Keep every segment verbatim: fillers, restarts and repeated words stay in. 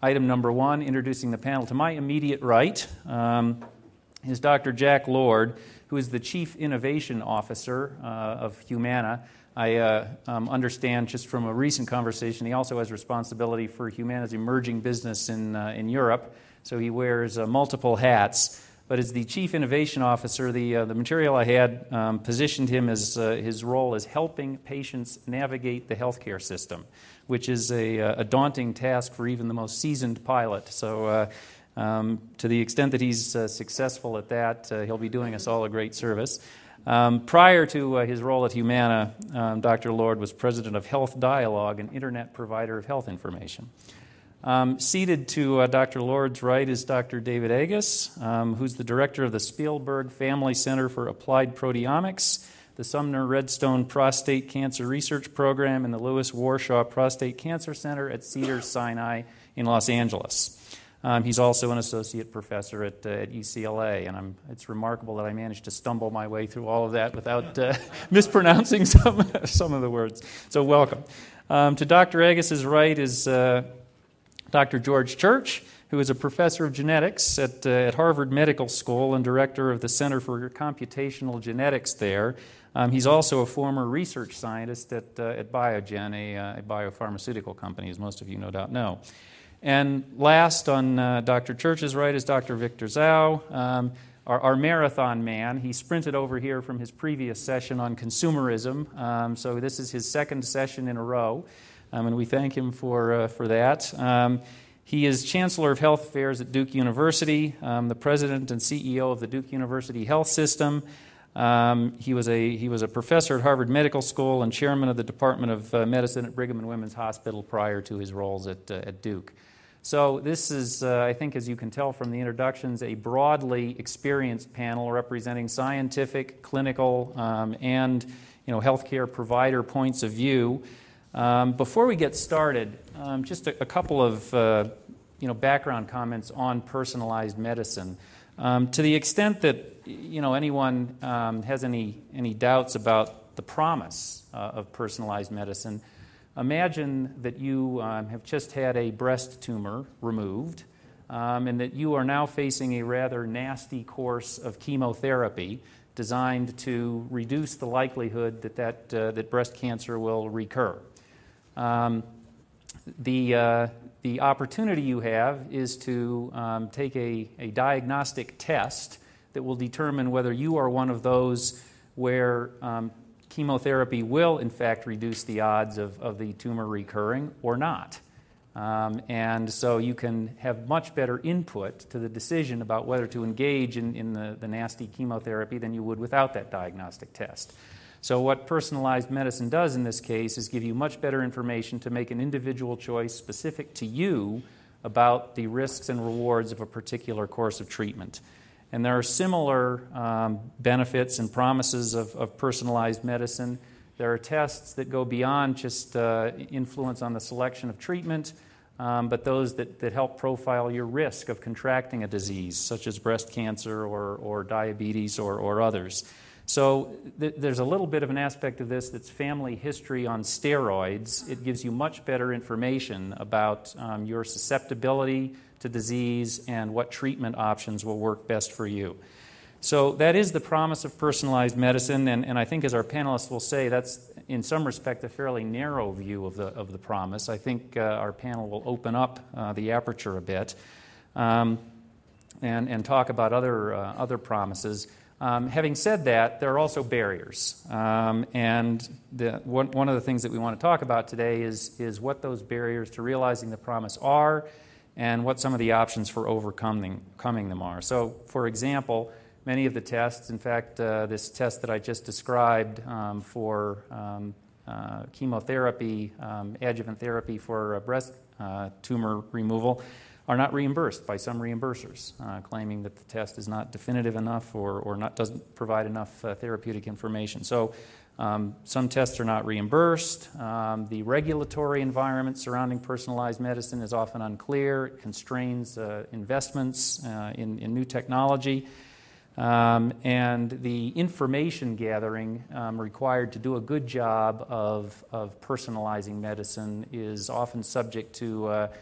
item number one, introducing the panel. To my immediate right um, is Doctor Jack Lord, who is the Chief Innovation Officer uh, of Humana. I uh, um, understand just from a recent conversation, he also has responsibility for Humana's emerging business in uh, in Europe, so he wears uh, multiple hats. But as the Chief Innovation Officer, the uh, the material I had um, positioned him as uh, his role as helping patients navigate the healthcare system, which is a, a daunting task for even the most seasoned pilot. So uh, um, to the extent that he's uh, successful at that, uh, he'll be doing us all a great service. Um, prior to uh, his role at Humana, um, Doctor Lord was president of Health Dialogue, an internet provider of health information. Um, seated to uh, Doctor Lord's right is Doctor David Agus, um, who's the director of the Spielberg Family Center for Applied Proteomics, the Sumner Redstone Prostate Cancer Research Program, and the Lewis Warshaw Prostate Cancer Center at Cedars-Sinai in Los Angeles. Um, he's also an associate professor at, uh, at U C L A, and I'm, it's remarkable that I managed to stumble my way through all of that without uh, mispronouncing some, some of the words. So welcome. Um, to Doctor Agus's right is uh, Doctor George Church, who is a professor of genetics at, uh, at Harvard Medical School and director of the Center for Computational Genetics there. Um, he's also a former research scientist at, uh, at Biogen, a, uh, a biopharmaceutical company, as most of you no doubt know. And last on uh, Doctor Church's right is Doctor Victor Zhao, um, our, our marathon man. He sprinted over here from his previous session on consumerism, um, so this is his second session in a row. Um, and we thank him for uh, for that. Um, he is Chancellor of Health Affairs at Duke University, um, the President and C E O of the Duke University Health System. Um, he was a he was a professor at Harvard Medical School and chairman of the Department of uh, Medicine at Brigham and Women's Hospital prior to his roles at uh, at Duke. So this is, uh, I think, as you can tell from the introductions, a broadly experienced panel representing scientific, clinical, um, and you know healthcare provider points of view. Um, before we get started, um, just a, a couple of uh, you know background comments on personalized medicine. Um, to the extent that you know anyone um, has any any doubts about the promise uh, of personalized medicine, imagine that you um, have just had a breast tumor removed, um, and that you are now facing a rather nasty course of chemotherapy designed to reduce the likelihood that that, uh, that breast cancer will recur. Um, the, uh, the opportunity you have is to um, take a, a diagnostic test that will determine whether you are one of those where um, chemotherapy will, in fact, reduce the odds of, of the tumor recurring or not. Um, and so you can have much better input to the decision about whether to engage in, in the, the nasty chemotherapy than you would without that diagnostic test. So what personalized medicine does in this case is give you much better information to make an individual choice specific to you about the risks and rewards of a particular course of treatment. And there are similar um, benefits and promises of, of personalized medicine. There are tests that go beyond just uh, influence on the selection of treatment, um, but those that, that help profile your risk of contracting a disease, such as breast cancer or, or diabetes or, or others. So th- there's a little bit of an aspect of this that's family history on steroids. It gives you much better information about um, your susceptibility to disease and what treatment options will work best for you. So that is the promise of personalized medicine, and, and I think as our panelists will say, that's in some respect a fairly narrow view of the of the promise. I think uh, our panel will open up uh, the aperture a bit um, and, and talk about other, uh, other promises. Um, having said that, there are also barriers, um, and the, one, one of the things that we want to talk about today is, is what those barriers to realizing the promise are and what some of the options for overcoming coming them are. So, for example, many of the tests, in fact, uh, this test that I just described um, for um, uh, chemotherapy, um, adjuvant therapy for uh, breast uh, tumor removal, are not reimbursed by some reimbursers, uh, claiming that the test is not definitive enough or, or not doesn't provide enough uh, therapeutic information. So um, some tests are not reimbursed. Um, the regulatory environment surrounding personalized medicine is often unclear. It constrains uh, investments uh, in, in new technology. Um, and the information gathering um, required to do a good job of, of personalizing medicine is often subject to uh,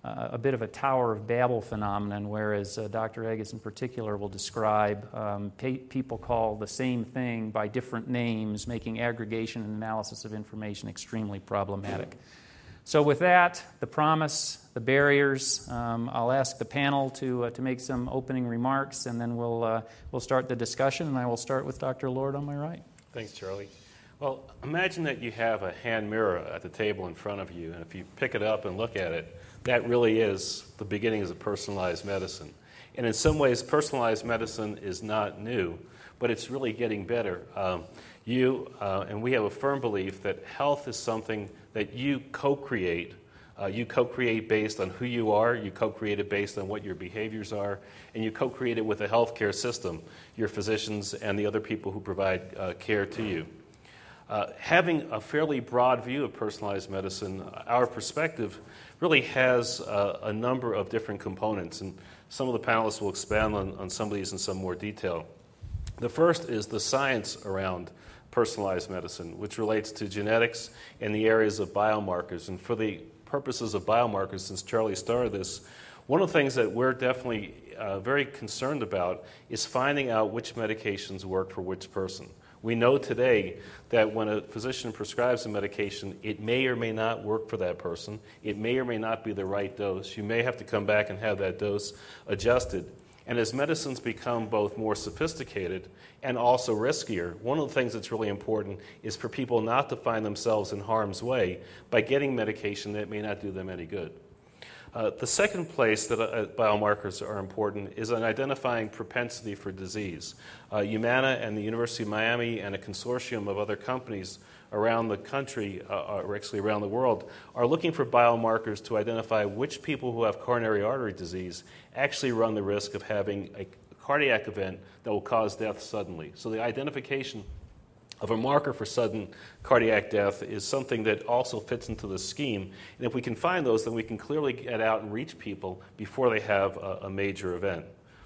uh, a bit of a Tower of Babel phenomenon, whereas uh, Doctor Eggis in particular will describe um, pe- people call the same thing by different names, making aggregation and analysis of information extremely problematic. So with that, the promise, the barriers, um, I'll ask the panel to uh, to make some opening remarks, and then we'll uh, we'll start the discussion, and I will start with Doctor Lord on my right. Thanks, Charlie. Well, imagine that you have a hand mirror at the table in front of you, and if you pick it up and look at it, that really is the beginnings of personalized medicine. And in some ways, personalized medicine is not new, but it's really getting better. Um, you uh, and we have a firm belief that health is something that you co-create. Uh, you co-create based on who you are, you co-create it based on what your behaviors are, and you co-create it with the healthcare system, your physicians and the other people who provide uh, care to you. Uh, having a fairly broad view of personalized medicine, our perspective really has uh, a number of different components, and some of the panelists will expand on, on some of these in some more detail. The first is the science around personalized medicine, which relates to genetics and the areas of biomarkers. And for the purposes of biomarkers, since Charlie started this, one of the things that we're definitely uh, very concerned about is finding out which medications work for which person. We know today that when a physician prescribes a medication, it may or may not work for that person. It may or may not be the right dose. You may have to come back and have that dose adjusted. And as medicines become both more sophisticated and also riskier, one of the things that's really important is for people not to find themselves in harm's way by getting medication that may not do them any good. Uh, the second place that uh, biomarkers are important is in identifying propensity for disease. Uh, Humana and the University of Miami and a consortium of other companies around the country, uh, or actually around the world, are looking for biomarkers to identify which people who have coronary artery disease actually run the risk of having a cardiac event that will cause death suddenly. So the identification of a marker for sudden cardiac death is something that also fits into the scheme. And if we can find those, then we can clearly get out and reach people before they have a, a major event.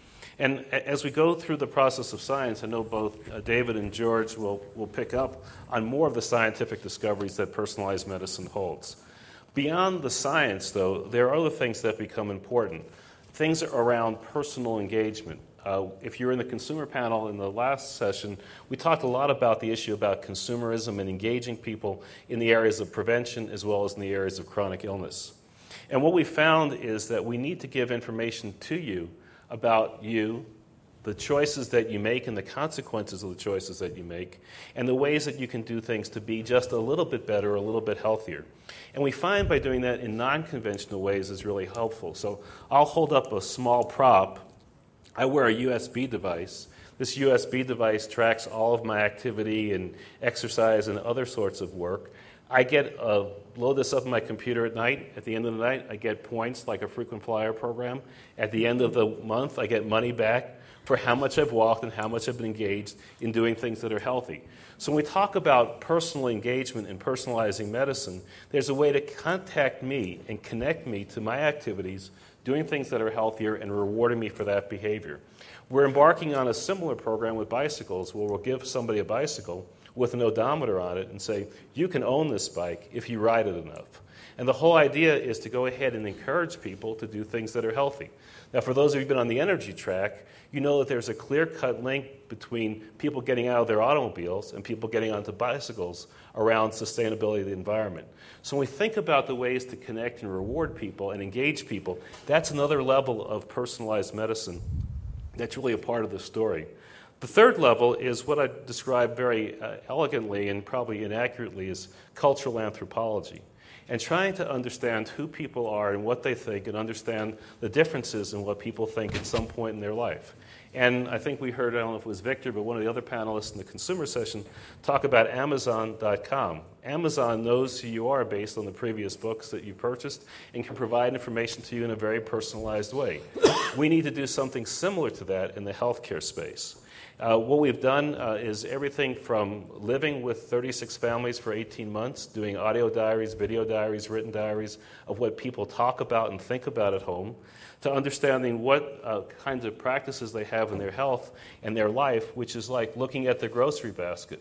And as we go through the process of science, I know both uh, David and George will, will pick up on more of the scientific discoveries that personalized medicine holds. Beyond the science, though, there are other things that become important. Things around personal engagement. Uh, if you were in the consumer panel in the last session, we talked a lot about the issue about consumerism and engaging people in the areas of prevention as well as in the areas of chronic illness. And what we found is that we need to give information to you about you, the choices that you make and the consequences of the choices that you make, and the ways that you can do things to be just a little bit better, a little bit healthier. And we find by doing that in non-conventional ways is really helpful. So I'll hold up a small prop. I wear a U S B device. This U S B device tracks all of my activity and exercise and other sorts of work. I get uh, load this up on my computer at night. At the end of the night, I get points like a frequent flyer program. At the end of the month, I get money back for how much I've walked and how much I've been engaged in doing things that are healthy. So when we talk about personal engagement and personalizing medicine, there's a way to contact me and connect me to my activities, doing things that are healthier and rewarding me for that behavior. We're embarking on a similar program with bicycles where we'll give somebody a bicycle with an odometer on it and say, you can own this bike if you ride it enough. And the whole idea is to go ahead and encourage people to do things that are healthy. Now, for those of you who've been on the energy track, you know that there's a clear-cut link between people getting out of their automobiles and people getting onto bicycles around sustainability of the environment. So when we think about the ways to connect and reward people and engage people, that's another level of personalized medicine that's really a part of the story. The third level is what I described very uh, elegantly and probably inaccurately as cultural anthropology, and trying to understand who people are and what they think and understand the differences in what people think at some point in their life. And I think we heard, I don't know if it was Victor, but one of the other panelists in the consumer session talk about Amazon dot com. Amazon knows who you are based on the previous books that you purchased and can provide information to you in a very personalized way. We need to do something similar to that in the healthcare space. Uh, what we've done uh, is everything from living with thirty-six families for eighteen months, doing audio diaries, video diaries, written diaries of what people talk about and think about at home, to understanding what uh, kinds of practices they have in their health and their life, which is like looking at their grocery basket.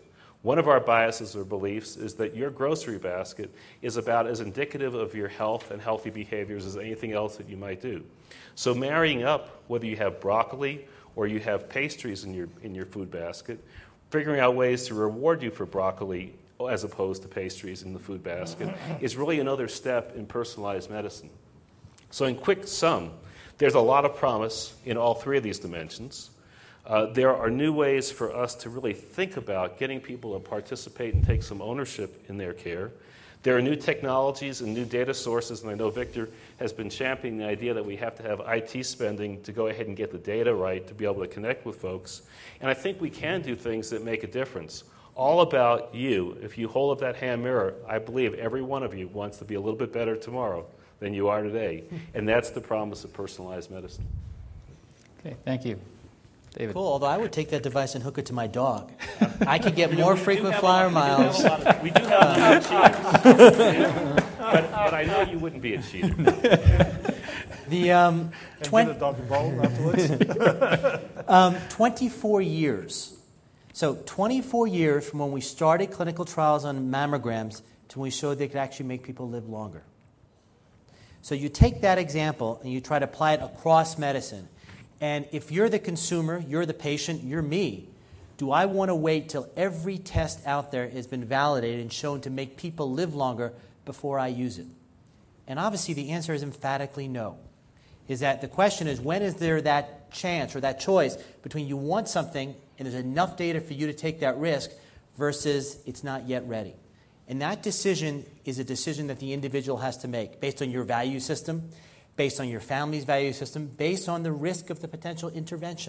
One of our biases or beliefs is that your grocery basket is about as indicative of your health and healthy behaviors as anything else that you might do. So marrying up, whether you have broccoli or you have pastries in your, in your food basket, figuring out ways to reward you for broccoli as opposed to pastries in the food basket is really another step in personalized medicine. So in quick sum, there's a lot of promise in all three of these dimensions. Uh, there are new ways for us to really think about getting people to participate and take some ownership in their care. There are new technologies and new data sources, and I know Victor has been championing the idea that we have to have I T spending to go ahead and get the data right to be able to connect with folks. And I think we can do things that make a difference. All about you. If you hold up that hand mirror, I believe every one of you wants to be a little bit better tomorrow than you are today. And that's the promise of personalized medicine. Okay, thank you. David. Cool, although I would take that device and hook it to my dog. I could get more we frequent do flyer lot, miles. We do have a lot of cheaters. but, but I know you wouldn't be a cheater. The um, twenty, get a dog involved afterwards. um, twenty-four years. So twenty-four years from when we started clinical trials on mammograms to when we showed they could actually make people live longer. So you take that example and you try to apply it across medicine. And if you're the consumer, you're the patient, you're me, do I want to wait till every test out there has been validated and shown to make people live longer before I use it? And obviously the answer is emphatically no. Is that the question is, when is there that chance or that choice between you want something and there's enough data for you to take that risk versus it's not yet ready? And that decision is a decision that the individual has to make based on your value system, based on your family's value system, based on the risk of the potential intervention.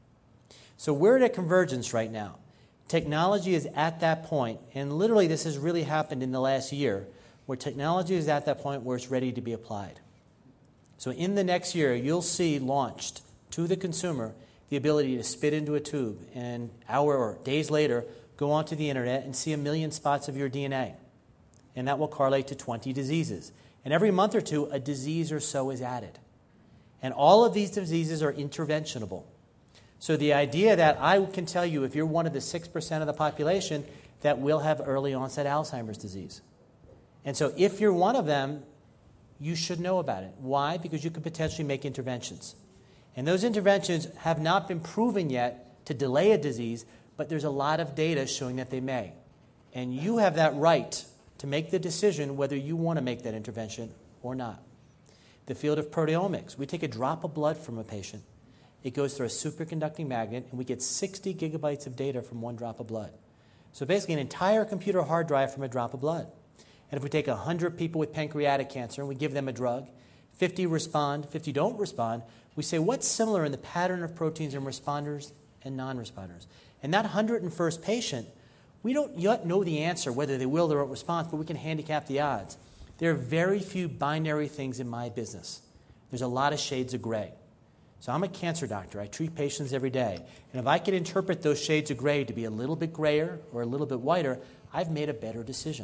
So we're at a convergence right now. Technology is at that point, and literally this has really happened in the last year, where technology is at that point where it's ready to be applied. So in the next year, you'll see launched to the consumer the ability to spit into a tube and hour or days later go onto the internet and see a million spots of your D N A. And that will correlate to twenty diseases. And every month or two, a disease or so is added. And all of these diseases are interventionable. So the idea that I can tell you if you're one of the six percent of the population that will have early onset Alzheimer's disease. And so if you're one of them, you should know about it. Why? Because you could potentially make interventions. And those interventions have not been proven yet to delay a disease, but there's a lot of data showing that they may. And you have that right to make the decision whether you want to make that intervention or not. The field of proteomics, we take a drop of blood from a patient. It goes through a superconducting magnet, and we get sixty gigabytes of data from one drop of blood. So basically an entire computer hard drive from a drop of blood. And if we take one hundred people with pancreatic cancer and we give them a drug, fifty respond, fifty don't respond, we say what's similar in the pattern of proteins in responders and non-responders. And that one hundred first patient, we don't yet know the answer, whether they will or won't respond, but we can handicap the odds. There are very few binary things in my business. There's a lot of shades of gray. So I'm a cancer doctor. I treat patients every day. And if I can interpret those shades of gray to be a little bit grayer or a little bit whiter, I've made a better decision.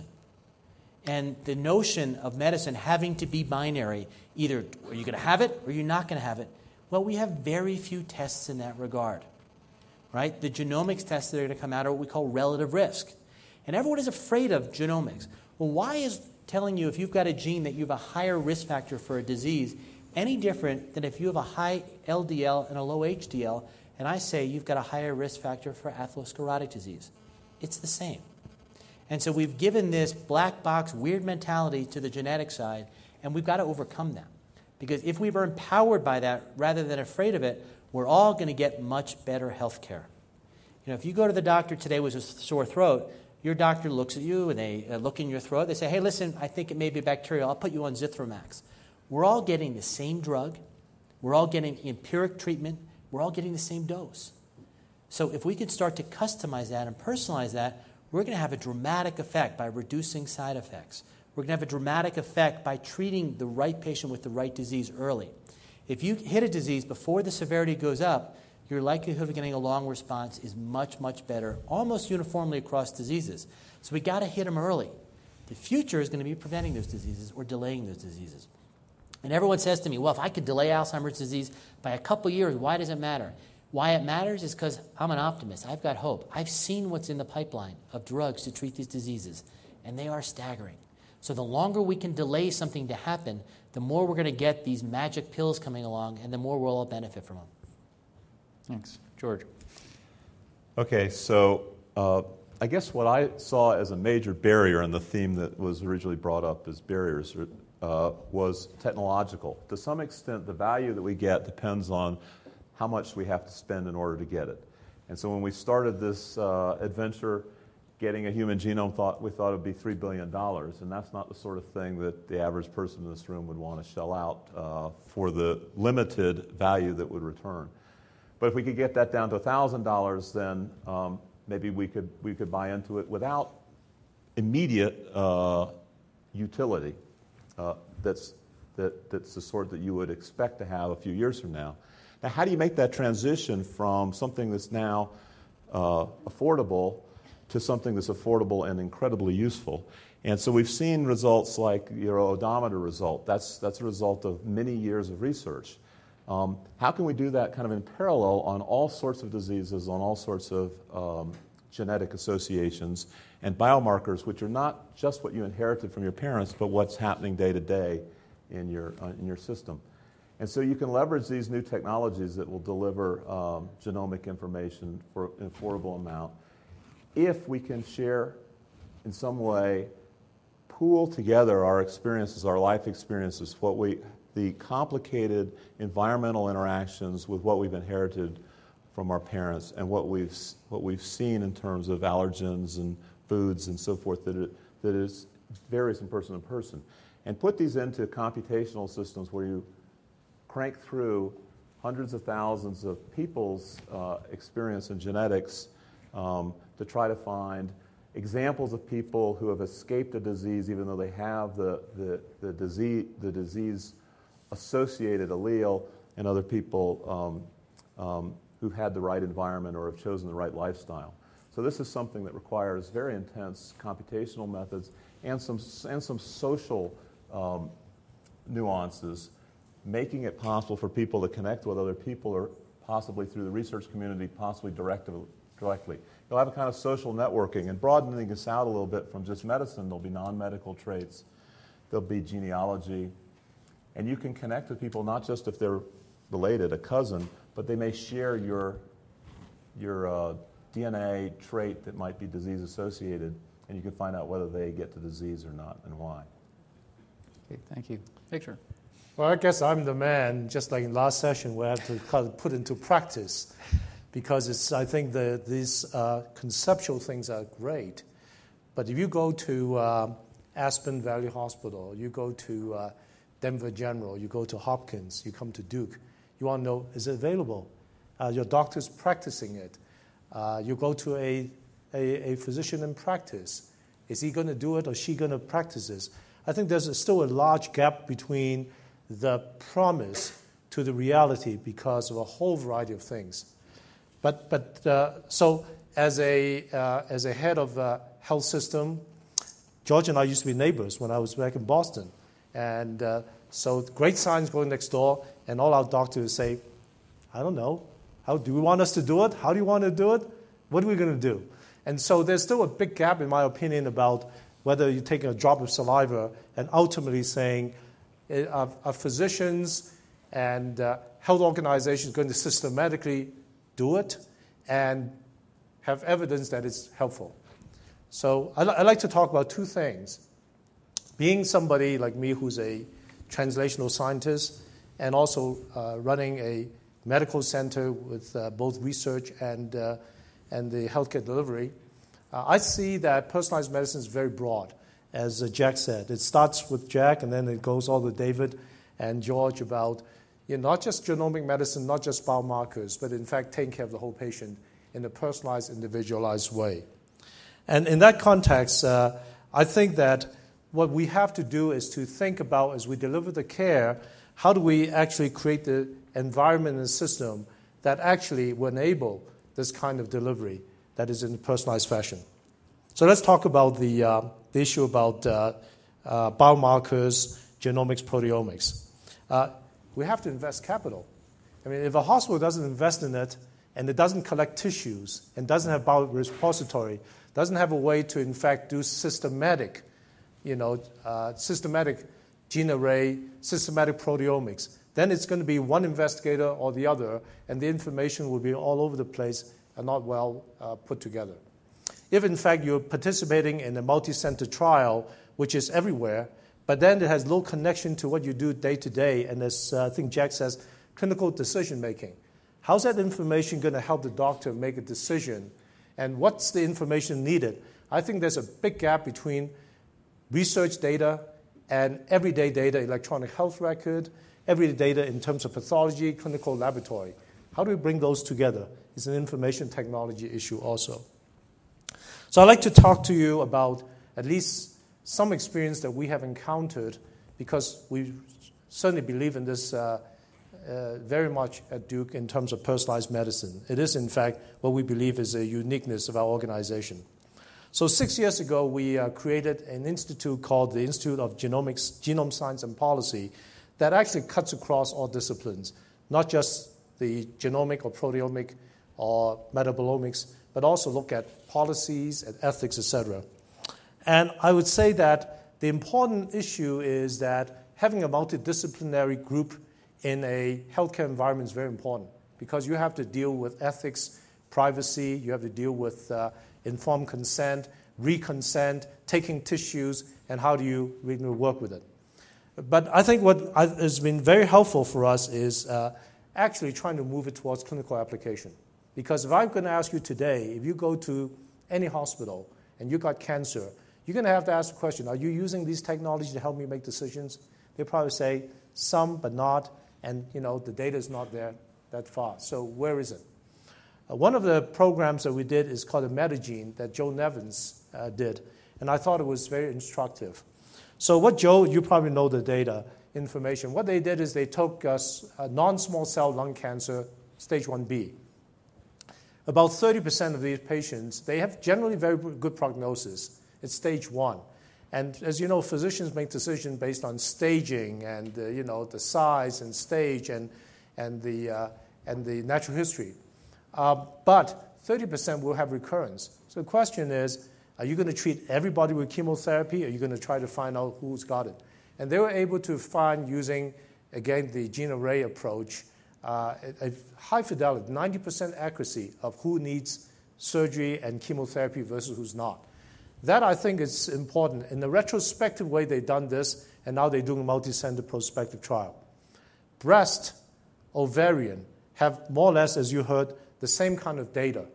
And the notion of medicine having to be binary, either are you going to have it or you're not going to have it, well, we have very few tests in that regard. Right? The genomics tests that are going to come out are what we call relative risk. And everyone is afraid of genomics. Well, why is telling you if you've got a gene that you have a higher risk factor for a disease any different than if you have a high L D L and a low H D L, and I say you've got a higher risk factor for atherosclerotic disease? It's the same. And so we've given this black box weird mentality to the genetic side, and we've got to overcome that. Because if we were empowered by that rather than afraid of it, we're all going to get much better health care. You know, if you go to the doctor today with a sore throat, your doctor looks at you and they look in your throat. They say, hey, listen, I think it may be bacterial. I'll put you on Zithromax. We're all getting the same drug. We're all getting empiric treatment. We're all getting the same dose. So if we can start to customize that and personalize that, we're going to have a dramatic effect by reducing side effects. We're going to have a dramatic effect by treating the right patient with the right disease early. If you hit a disease before the severity goes up, your likelihood of getting a long response is much, much better, almost uniformly across diseases. So we got to hit them early. The future is going to be preventing those diseases or delaying those diseases. And everyone says to me, well, if I could delay Alzheimer's disease by a couple years, why does it matter? Why it matters is because I'm an optimist. I've got hope. I've seen what's in the pipeline of drugs to treat these diseases, and they are staggering. So the longer we can delay something to happen, the more we're going to get these magic pills coming along, and the more we'll all benefit from them. Thanks. George. Okay, so uh, I guess what I saw as a major barrier in the theme that was originally brought up as barriers uh, was technological. To some extent, the value that we get depends on how much we have to spend in order to get it. And so when we started this uh, adventure, getting a human genome, thought we thought it would be three billion dollars, and that's not the sort of thing that the average person in this room would want to shell out uh, for the limited value that would return. But if we could get that down to one thousand dollars, then um, maybe we could, we could buy into it without immediate uh, utility uh, that's, that, that's the sort that you would expect to have a few years from now. Now, how do you make that transition from something that's now uh, affordable to something that's affordable and incredibly useful? And so we've seen results like your odometer result. That's, that's a result of many years of research. Um, how can we do that kind of in parallel on all sorts of diseases, on all sorts of um, genetic associations and biomarkers, which are not just what you inherited from your parents, but what's happening day to day in your, uh, in your system? And so you can leverage these new technologies that will deliver um, genomic information for an affordable amount if we can share in some way, pool together our experiences, our life experiences, what we, the complicated environmental interactions with what we've inherited from our parents and what we've, what we've seen in terms of allergens and foods and so forth that, it, that is, varies from person to person. And put these into computational systems where you crank through hundreds of thousands of people's uh, experience in genetics um, to try to find examples of people who have escaped a disease even though they have the, the, the disease, the disease-associated allele, and other people um, um, who've had the right environment or have chosen the right lifestyle. So this is something that requires very intense computational methods and some, and some social um, nuances, making it possible for people to connect with other people, or possibly through the research community, possibly direct, directly. You'll have a kind of social networking, and broadening this out a little bit from just medicine. There'll be non-medical traits, there'll be genealogy, and you can connect with people not just if they're related, a cousin, but they may share your, your uh, D N A trait that might be disease-associated, and you can find out whether they get the disease or not and why. Okay, thank you. Victor. Well, I guess I'm the man, just like in last session, where I have to kind of put into practice, because it's, I think the, these uh, conceptual things are great. But if you go to uh, Aspen Valley Hospital, you go to uh, Denver General, you go to Hopkins, you come to Duke, you want to know, is it available? Uh, your doctor's practicing it. Uh, you go to a, a, a physician in practice. Is he going to do it or she going to practice this? I think there's a, still a large gap between the promise to the reality because of a whole variety of things. But, but uh, so as a, uh, as a head of a health system, George and I used to be neighbors when I was back in Boston. And uh, so great science going next door, and all our doctors say, I don't know, how do you want us to do it? How do you want to do it? What are we going to do? And so there's still a big gap, in my opinion, about whether you take a drop of saliva and ultimately saying, are, are physicians and uh, health organizations going to systematically do it and have evidence that it's helpful? So I, I like to talk about two things. Being somebody like me who's a translational scientist and also uh, running a medical center with uh, both research and, uh, and the healthcare delivery, uh, I see that personalized medicine is very broad, as uh, Jack said. It starts with Jack, and then it goes all with David and George about you know, not just genomic medicine, not just biomarkers, but in fact taking care of the whole patient in a personalized, individualized way. And in that context, uh, I think that what we have to do is to think about, as we deliver the care, how do we actually create the environment and system that actually will enable this kind of delivery that is in a personalized fashion. So let's talk about the, uh, the issue about uh, uh, biomarkers, genomics, proteomics. Uh, we have to invest capital. I mean, if a hospital doesn't invest in it, and it doesn't collect tissues, and doesn't have biorepository, doesn't have a way to, in fact, do systematic, you know, uh, systematic gene array, systematic proteomics, then it's going to be one investigator or the other, and the information will be all over the place and not well uh, put together. If, in fact, you're participating in a multi-center trial, which is everywhere, but then it has little connection to what you do day to day, and as uh, I think Jack says, clinical decision-making. How's that information going to help the doctor make a decision, and what's the information needed? I think there's a big gap between research data and everyday data, electronic health record, everyday data in terms of pathology, clinical laboratory. How do we bring those together? It's an information technology issue also. So I'd like to talk to you about at least some experience that we have encountered, because we certainly believe in this uh, uh, very much at Duke in terms of personalized medicine. It is, in fact, what we believe is a uniqueness of our organization. So six years ago, we uh, created an institute called the Institute of Genomics, Genome Science and Policy that actually cuts across all disciplines, not just the genomic or proteomic or metabolomics, but also look at policies and ethics, et cetera. And I would say that the important issue is that having a multidisciplinary group in a healthcare environment is very important, because you have to deal with ethics, privacy, you have to deal with uh, informed consent, reconsent, taking tissues, and how do you really work with it. But I think what has been very helpful for us is uh, actually trying to move it towards clinical application. Because if I'm going to ask you today, if you go to any hospital and you got cancer, you're going to have to ask the question, are you using these technologies to help me make decisions? They'll probably say some, but not, and you know the data is not there that far. So where is it? Uh, one of the programs that we did is called a Metagene that Joe Nevins uh, did, and I thought it was very instructive. So what Joe, you probably know the data information. What they did is they took us uh, non-small cell lung cancer, stage one B. About thirty percent of these patients, they have generally very good prognosis. It's stage one. And as you know, physicians make decisions based on staging and uh, you know the size and stage and, and, the, uh, and the natural history. Uh, but thirty percent will have recurrence. So the question is, are you going to treat everybody with chemotherapy, or are you going to try to find out who's got it? And they were able to find, using, again, the gene array approach, uh, a, a high fidelity, ninety percent accuracy of who needs surgery and chemotherapy versus who's not. That, I think, is important. In a retrospective way, they've done this, and now they're doing a multi-center prospective trial. Breast, ovarian have more or less, as you heard, the same kind of data.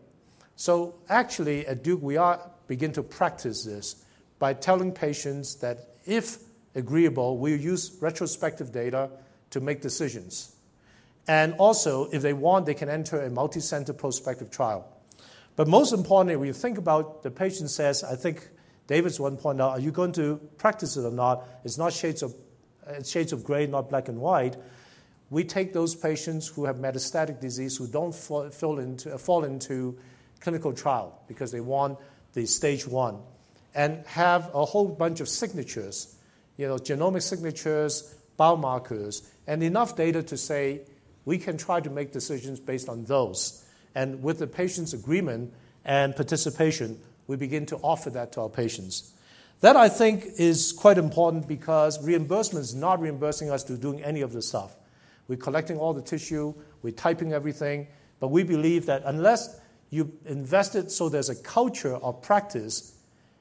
So actually, at Duke, we are begin to practice this by telling patients that if agreeable, we use retrospective data to make decisions. And also, if they want, they can enter a multi-center prospective trial. But most importantly, when you think about the patient says, I think David's one point out, are you going to practice it or not? It's not shades of, it's shades of gray, not black and white. We take those patients who have metastatic disease who don't fall, fall, into, fall into clinical trial because they want the stage one, and have a whole bunch of signatures, you know, genomic signatures, biomarkers, and enough data to say we can try to make decisions based on those. And with the patient's agreement and participation, we begin to offer that to our patients. That, I think, is quite important because reimbursement is not reimbursing us to doing any of the stuff. We're collecting all the tissue, we're typing everything, but we believe that unless you invest it so there's a culture of practice,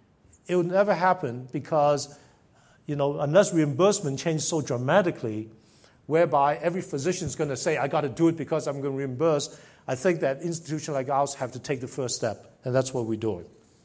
it will never happen because, you know, unless reimbursement changes so dramatically, whereby every physician is going to say, I got to do it because I'm going to reimburse, I think that institutions like ours have to take the first step, and that's what we're doing.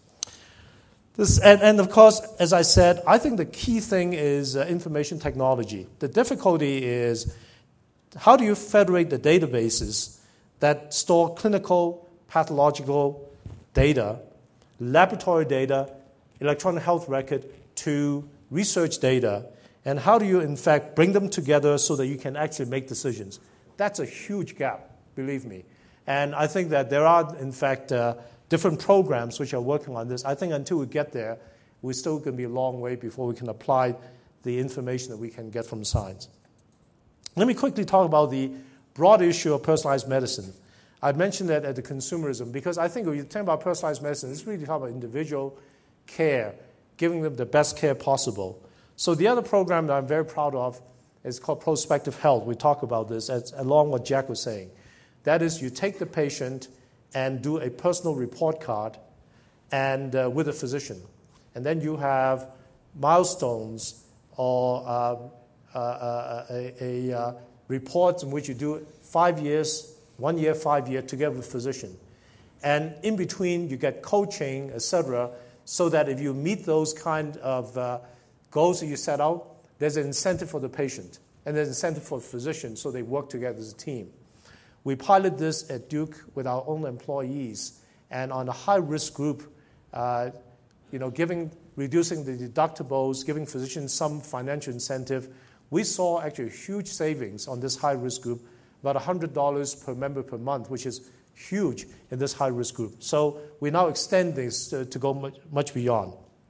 This, and, and of course, as I said, I think the key thing is uh, information technology. The difficulty is how do you federate the databases that store clinical, pathological data, laboratory data, electronic health record to research data, and how do you, in fact, bring them together so that you can actually make decisions? That's a huge gap, believe me. And I think that there are, in fact, uh, different programs which are working on this. I think until we get there, we're still going to be a long way before we can apply the information that we can get from science. Let me quickly talk about the broad issue of personalized medicine. I mentioned that at the consumerism because I think when you think about personalized medicine, it's really talking about individual care, giving them the best care possible. So the other program that I'm very proud of is called Prospective Health. We talk about this as, along what Jack was saying. That is, you take the patient and do a personal report card and uh, with a physician. And then you have milestones or uh, uh, uh, a, a uh, report in which you do five years, one year, five year, together with physician. And in between, you get coaching, et cetera, so that if you meet those kind of uh, goals that you set out, there's an incentive for the patient, and there's an incentive for the physician, so they work together as a team. We pilot this at Duke with our own employees, and on a high-risk group, uh, you know, giving, reducing the deductibles, giving physicians some financial incentive, we saw actually huge savings on this high-risk group, about one hundred dollars per member per month, which is huge in this high-risk group. So we now extend this to, to go much, much beyond.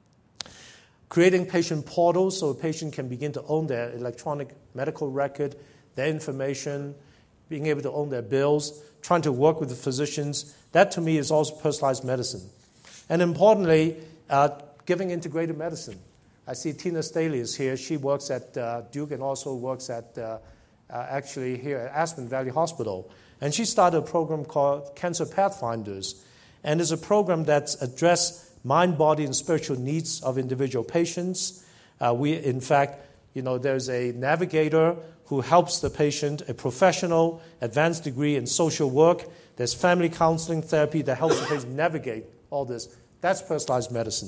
Creating patient portals so a patient can begin to own their electronic medical record, their information, being able to own their bills, trying to work with the physicians. That, to me, is also personalized medicine. And importantly, uh, giving integrated medicine. I see Tina Staley is here. She works at uh, Duke and also works at uh, uh, actually here at Aspen Valley Hospital. And she started a program called Cancer Pathfinders. And it's a program that's addressed mind, body, and spiritual needs of individual patients. Uh, we, in fact, you know, there's a navigator who helps the patient, a professional, advanced degree in social work. There's family counseling therapy that helps the patient navigate all this. That's personalized medicine.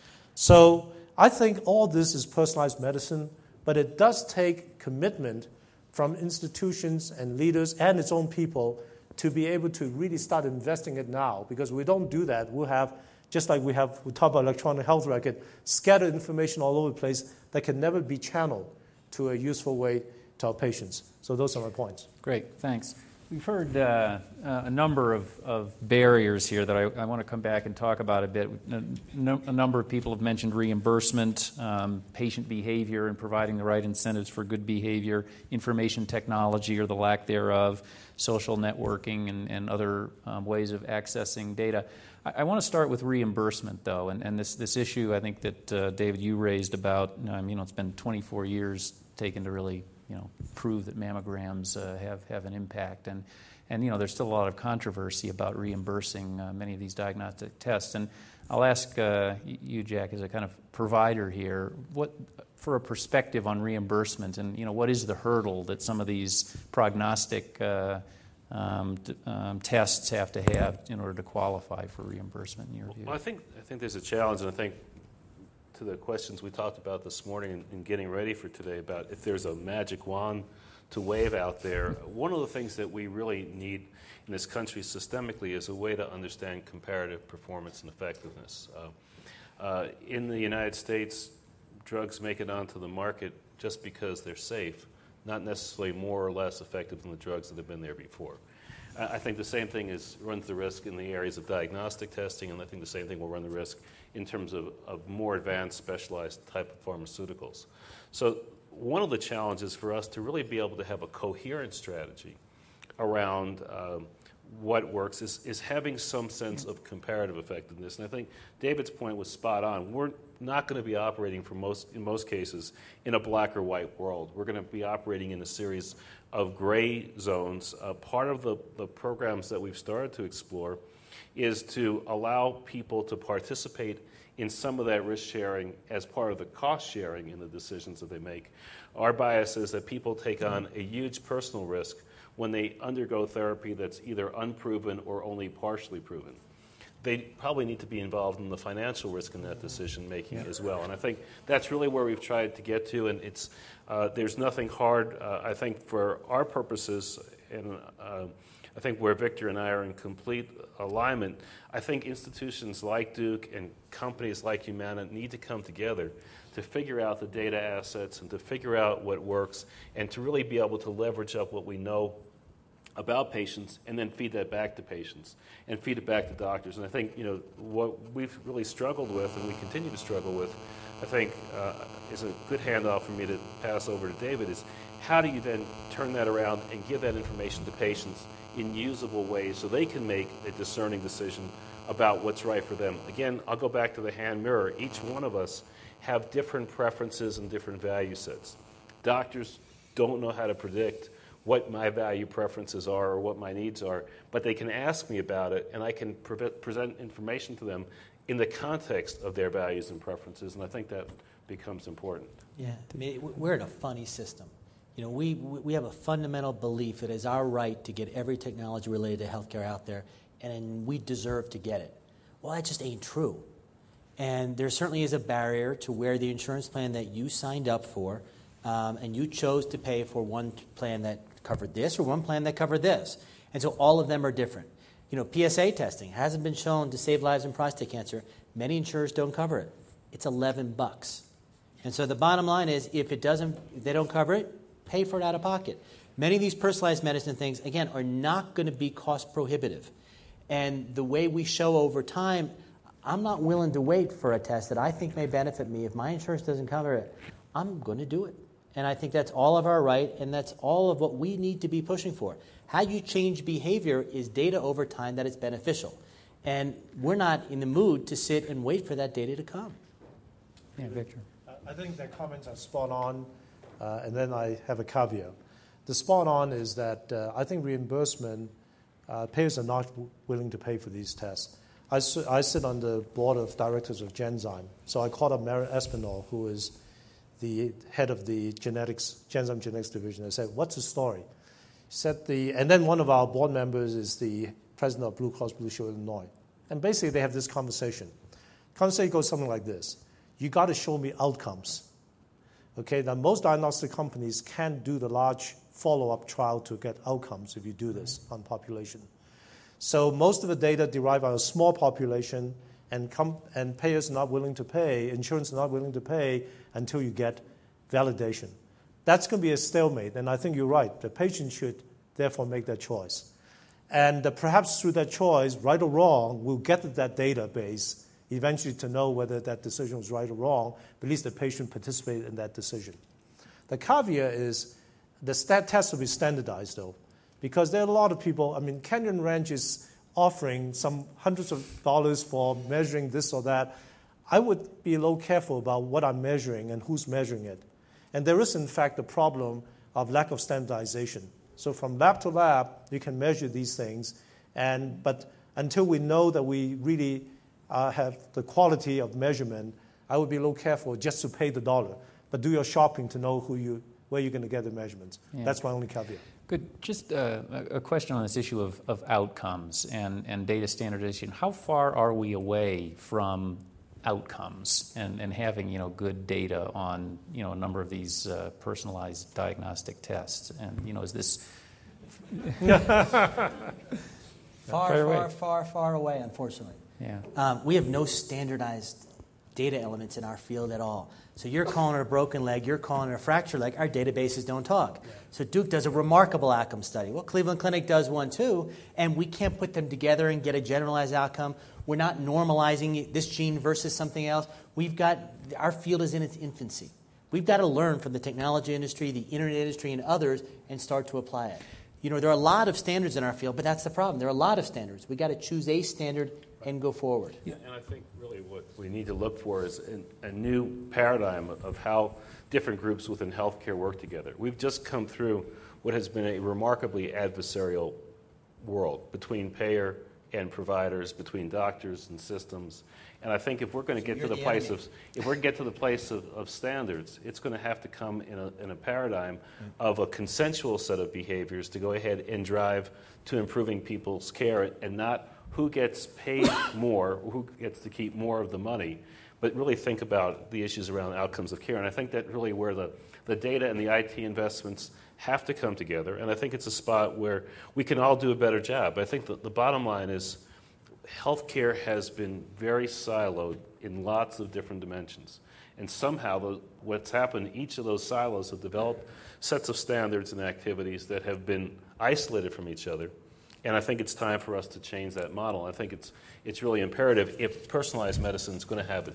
So I think all this is personalized medicine, but it does take commitment from institutions and leaders and its own people to be able to really start investing it now. Because if we don't do that, we'll have, just like we have, we talk about electronic health record, scattered information all over the place that can never be channeled to a useful way to our patients. So those are my points. Great, thanks. We've heard uh, uh, a number of, of barriers here that I, I want to come back and talk about a bit. A, no, a number of people have mentioned reimbursement, um, patient behavior and providing the right incentives for good behavior, information technology or the lack thereof, social networking and, and other um, ways of accessing data. I, I want to start with reimbursement, though, and, and this, this issue I think that, uh, David, you raised about, um, you know, it's been twenty-four years taken to really you know, prove that mammograms uh, have, have an impact. And, and, you know, there's still a lot of controversy about reimbursing uh, many of these diagnostic tests. And I'll ask uh, you, Jack, as a kind of provider here, what, for a perspective on reimbursement and, you know, what is the hurdle that some of these prognostic uh, um, t- um, tests have to have in order to qualify for reimbursement in your view? Well, I think, I think there's a challenge, and I think to the questions we talked about this morning in, in getting ready for today about if there's a magic wand to wave out there, one of the things that we really need in this country systemically is a way to understand comparative performance and effectiveness. Uh, uh, in the United States, drugs make it onto the market just because they're safe, not necessarily more or less effective than the drugs that have been there before. I think the same thing is runs the risk in the areas of diagnostic testing, and I think the same thing will run the risk in terms of, of more advanced, specialized type of pharmaceuticals. So one of the challenges for us to really be able to have a coherent strategy around um, what works is, is having some sense of comparative effectiveness. And I think David's point was spot on. We're not going to be operating for most, in most cases in a black or white world. We're going to be operating in a series of gray zones. Uh, part of the, the programs that we've started to explore is to allow people to participate in some of that risk sharing as part of the cost sharing in the decisions that they make. Our bias is that people take on a huge personal risk when they undergo therapy that's either unproven or only partially proven. They probably need to be involved in the financial risk in that decision making yeah. as well. And I think that's really where we've tried to get to, and it's uh, there's nothing hard, uh, I think, for our purposes, and uh, I think where Victor and I are in complete alignment, I think institutions like Duke and companies like Humana need to come together to figure out the data assets and to figure out what works and to really be able to leverage up what we know about patients and then feed that back to patients and feed it back to doctors. And I think, you know, what we've really struggled with and we continue to struggle with, I think, uh, is a good handoff for me to pass over to David, is how do you then turn that around and give that information to patients in usable ways so they can make a discerning decision about what's right for them? Again, I'll go back to the hand mirror. Each one of us have different preferences and different value sets. Doctors don't know how to predict what my value preferences are or what my needs are, but they can ask me about it, and I can pre- present information to them in the context of their values and preferences, and I think that becomes important. Yeah, I mean, we're in a funny system. You know, we we have a fundamental belief it is our right to get every technology related to healthcare out there, and we deserve to get it. Well, that just ain't true. And there certainly is a barrier to where the insurance plan that you signed up for, um, and you chose to pay for one plan that covered this or one plan that covered this. And so all of them are different. You know, P S A testing hasn't been shown to save lives in prostate cancer. Many insurers don't cover it. It's eleven bucks. And so the bottom line is, if it doesn't, if they don't cover it, pay for it out of pocket. Many of these personalized medicine things, again, are not going to be cost prohibitive. And the way we show over time, I'm not willing to wait for a test that I think may benefit me. If my insurance doesn't cover it, I'm going to do it. And I think that's all of our right, and that's all of what we need to be pushing for. How you change behavior is data over time that is beneficial. And we're not in the mood to sit and wait for that data to come. Yeah, Victor. I think that comments are spot on, uh, and then I have a caveat. The spot on is that uh, I think reimbursement, uh, payers are not w- willing to pay for these tests. I, su- I sit on the board of directors of Genzyme, so I called up Mary Espinal, who is the head of the genetics, Genzyme Genetics Division. I said, what's the story? He said the, and then one of our board members is the president of Blue Cross Blue Shield Illinois. And basically they have this conversation. Conversation goes something like this. You got to show me outcomes. Okay, now most diagnostic companies can't do the large follow-up trial to get outcomes if you do this on population. So most of the data derive out of a small population, and, com- and payers are not willing to pay, insurance are not willing to pay until you get validation. That's going to be a stalemate, and I think you're right. The patient should therefore make that choice. And uh, perhaps through that choice, right or wrong, we'll get to that database eventually to know whether that decision was right or wrong, but at least the patient participated in that decision. The caveat is the stat test will be standardized, though, because there are a lot of people. I mean, Canyon Ranch is offering some hundreds of dollars for measuring this or that. I would be a little careful about what I'm measuring and who's measuring it. And there is, in fact, a problem of lack of standardization. So from lab to lab, you can measure these things, and but until we know that we really uh, have the quality of measurement, I would be a little careful just to pay the dollar. But do your shopping to know who you, where you're going to get the measurements. Yeah. That's my only caveat. Good. Just uh, a question on this issue of, of outcomes and, and data standardization. How far are we away from outcomes and, and having, you know, good data on, you know, a number of these uh, personalized diagnostic tests? And, you know, is this... far, far, far, far away, unfortunately. Yeah. Um, we have no standardized data elements in our field at all. So you're calling it a broken leg, you're calling it a fractured leg. Our databases don't talk. Yeah. So Duke does a remarkable outcome study. Well, Cleveland Clinic does one too, and we can't put them together and get a generalized outcome. We're not normalizing this gene versus something else. We've got, our field is in its infancy. We've got to learn from the technology industry, the internet industry, and others, and start to apply it. You know, there are a lot of standards in our field, but that's the problem. There are a lot of standards. We've got to choose a standard and go forward. Yeah, and I think really what we need to look for is a new paradigm of how different groups within healthcare work together. We've just come through what has been a remarkably adversarial world between payer and providers, between doctors and systems. And I think if we're going to get to the place of if we're going to get to the place of, of standards, it's going to have to come in a, in a paradigm of a consensual set of behaviors to go ahead and drive to improving people's care, and not who gets paid more, or who gets to keep more of the money, but really think about the issues around outcomes of care. And I think that really where the, the data and the I T investments have to come together, and I think it's a spot where we can all do a better job. I think the, the bottom line is healthcare has been very siloed in lots of different dimensions. And somehow the, what's happened, each of those silos have developed sets of standards and activities that have been isolated from each other. And I think it's time for us to change that model. I think it's it's really imperative if personalized medicine is going to have its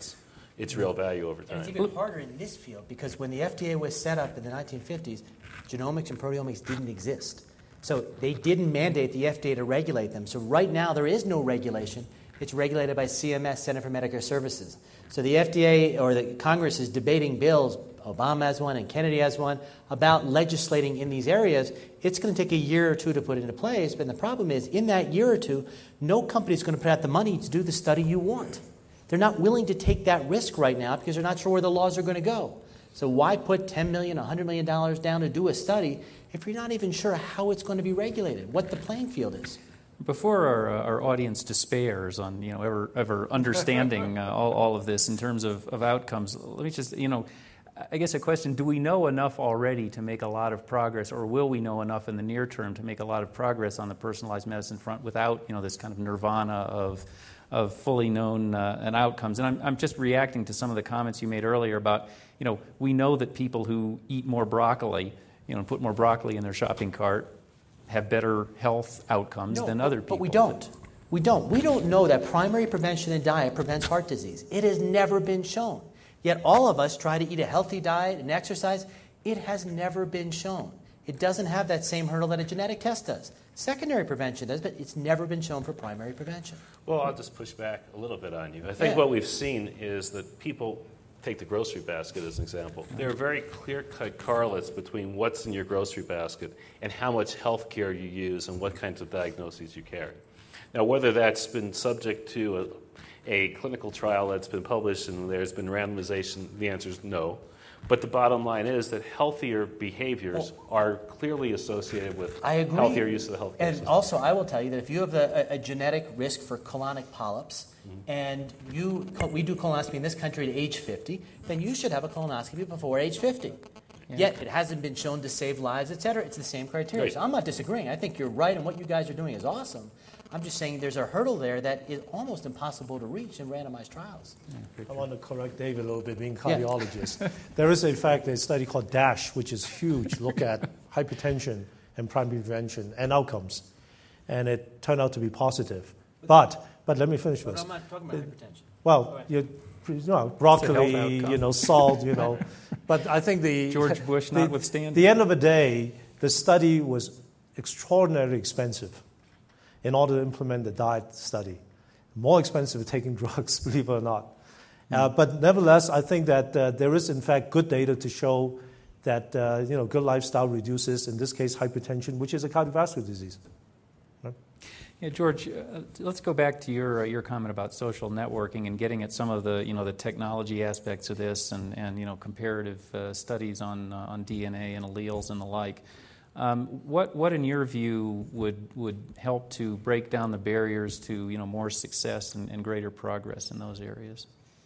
its real value over And time. it's even harder in this field because when the F D A was set up in the nineteen fifties, genomics and proteomics didn't exist. So they didn't mandate the F D A to regulate them. So right now there is no regulation. It's regulated by C M S, Center for Medicare Services. So the F D A or the Congress is debating bills, Obama has one and Kennedy has one, about legislating in these areas. It's going to take a year or two to put into place, but the problem is in that year or two, no company is going to put out the money to do the study you want. They're not willing to take that risk right now because they're not sure where the laws are going to go. So why put ten million dollars, one hundred million dollars down to do a study if you're not even sure how it's going to be regulated, what the playing field is? Before our, uh, our audience despairs on you know ever ever understanding uh, all, all of this in terms of, of outcomes, let me just you know I guess a question: do we know enough already to make a lot of progress, or will we know enough in the near term to make a lot of progress on the personalized medicine front without you know this kind of nirvana of of fully known uh, and outcomes? And I'm I'm just reacting to some of the comments you made earlier about you know we know that people who eat more broccoli, you know, put more broccoli in their shopping cart, have better health outcomes No, than but, other people. But we don't. We don't. We don't know that primary prevention in diet prevents heart disease. It has never been shown. Yet all of us try to eat a healthy diet and exercise. It has never been shown. It doesn't have that same hurdle that a genetic test does. Secondary prevention does, but it's never been shown for primary prevention. Well, I'll just push back a little bit on you. I think Yeah. what we've seen is that people take the grocery basket as an example. There are very clear-cut correlates between what's in your grocery basket and how much health care you use and what kinds of diagnoses you carry. Now, whether that's been subject to a, a clinical trial that's been published and there's been randomization, the answer is no. But the bottom line is that healthier behaviors Well, are clearly associated with I agree. healthier use of the health care And system. also, I will tell you that if you have a, a genetic risk for colonic polyps, mm-hmm. and you we do colonoscopy in this country at age fifty, then you should have a colonoscopy before age fifty. Yeah. Yet it hasn't been shown to save lives, et cetera. It's the same criteria. Right. So I'm not disagreeing. I think you're right, and what you guys are doing is awesome. I'm just saying there's a hurdle there that is almost impossible to reach in randomized trials. I want to correct David a little bit, being a Yeah. cardiologist. There is, in fact, a study called DASH, which is huge, look at hypertension and primary prevention and outcomes. And it turned out to be positive. But but let me finish But this. I'm not talking about hypertension. Well, you, you know, broccoli, outcome. you know, salt, you know. But I think the... George Bush the, notwithstanding. The end of the day, the study was extraordinarily expensive in order to implement the diet study. More expensive than taking drugs, believe it or not. Mm. Uh, but nevertheless, I think that uh, there is, in fact, good data to show that uh, you know, good lifestyle reduces, in this case, hypertension, which is a cardiovascular disease. Right? Yeah, George, uh, let's go back to your uh, your comment about social networking and getting at some of the you know the technology aspects of this and, and you know comparative uh, studies on uh, on D N A and alleles and the like. Um, what what in your view would would help to break down the barriers to you know more success and, and greater progress in those areas?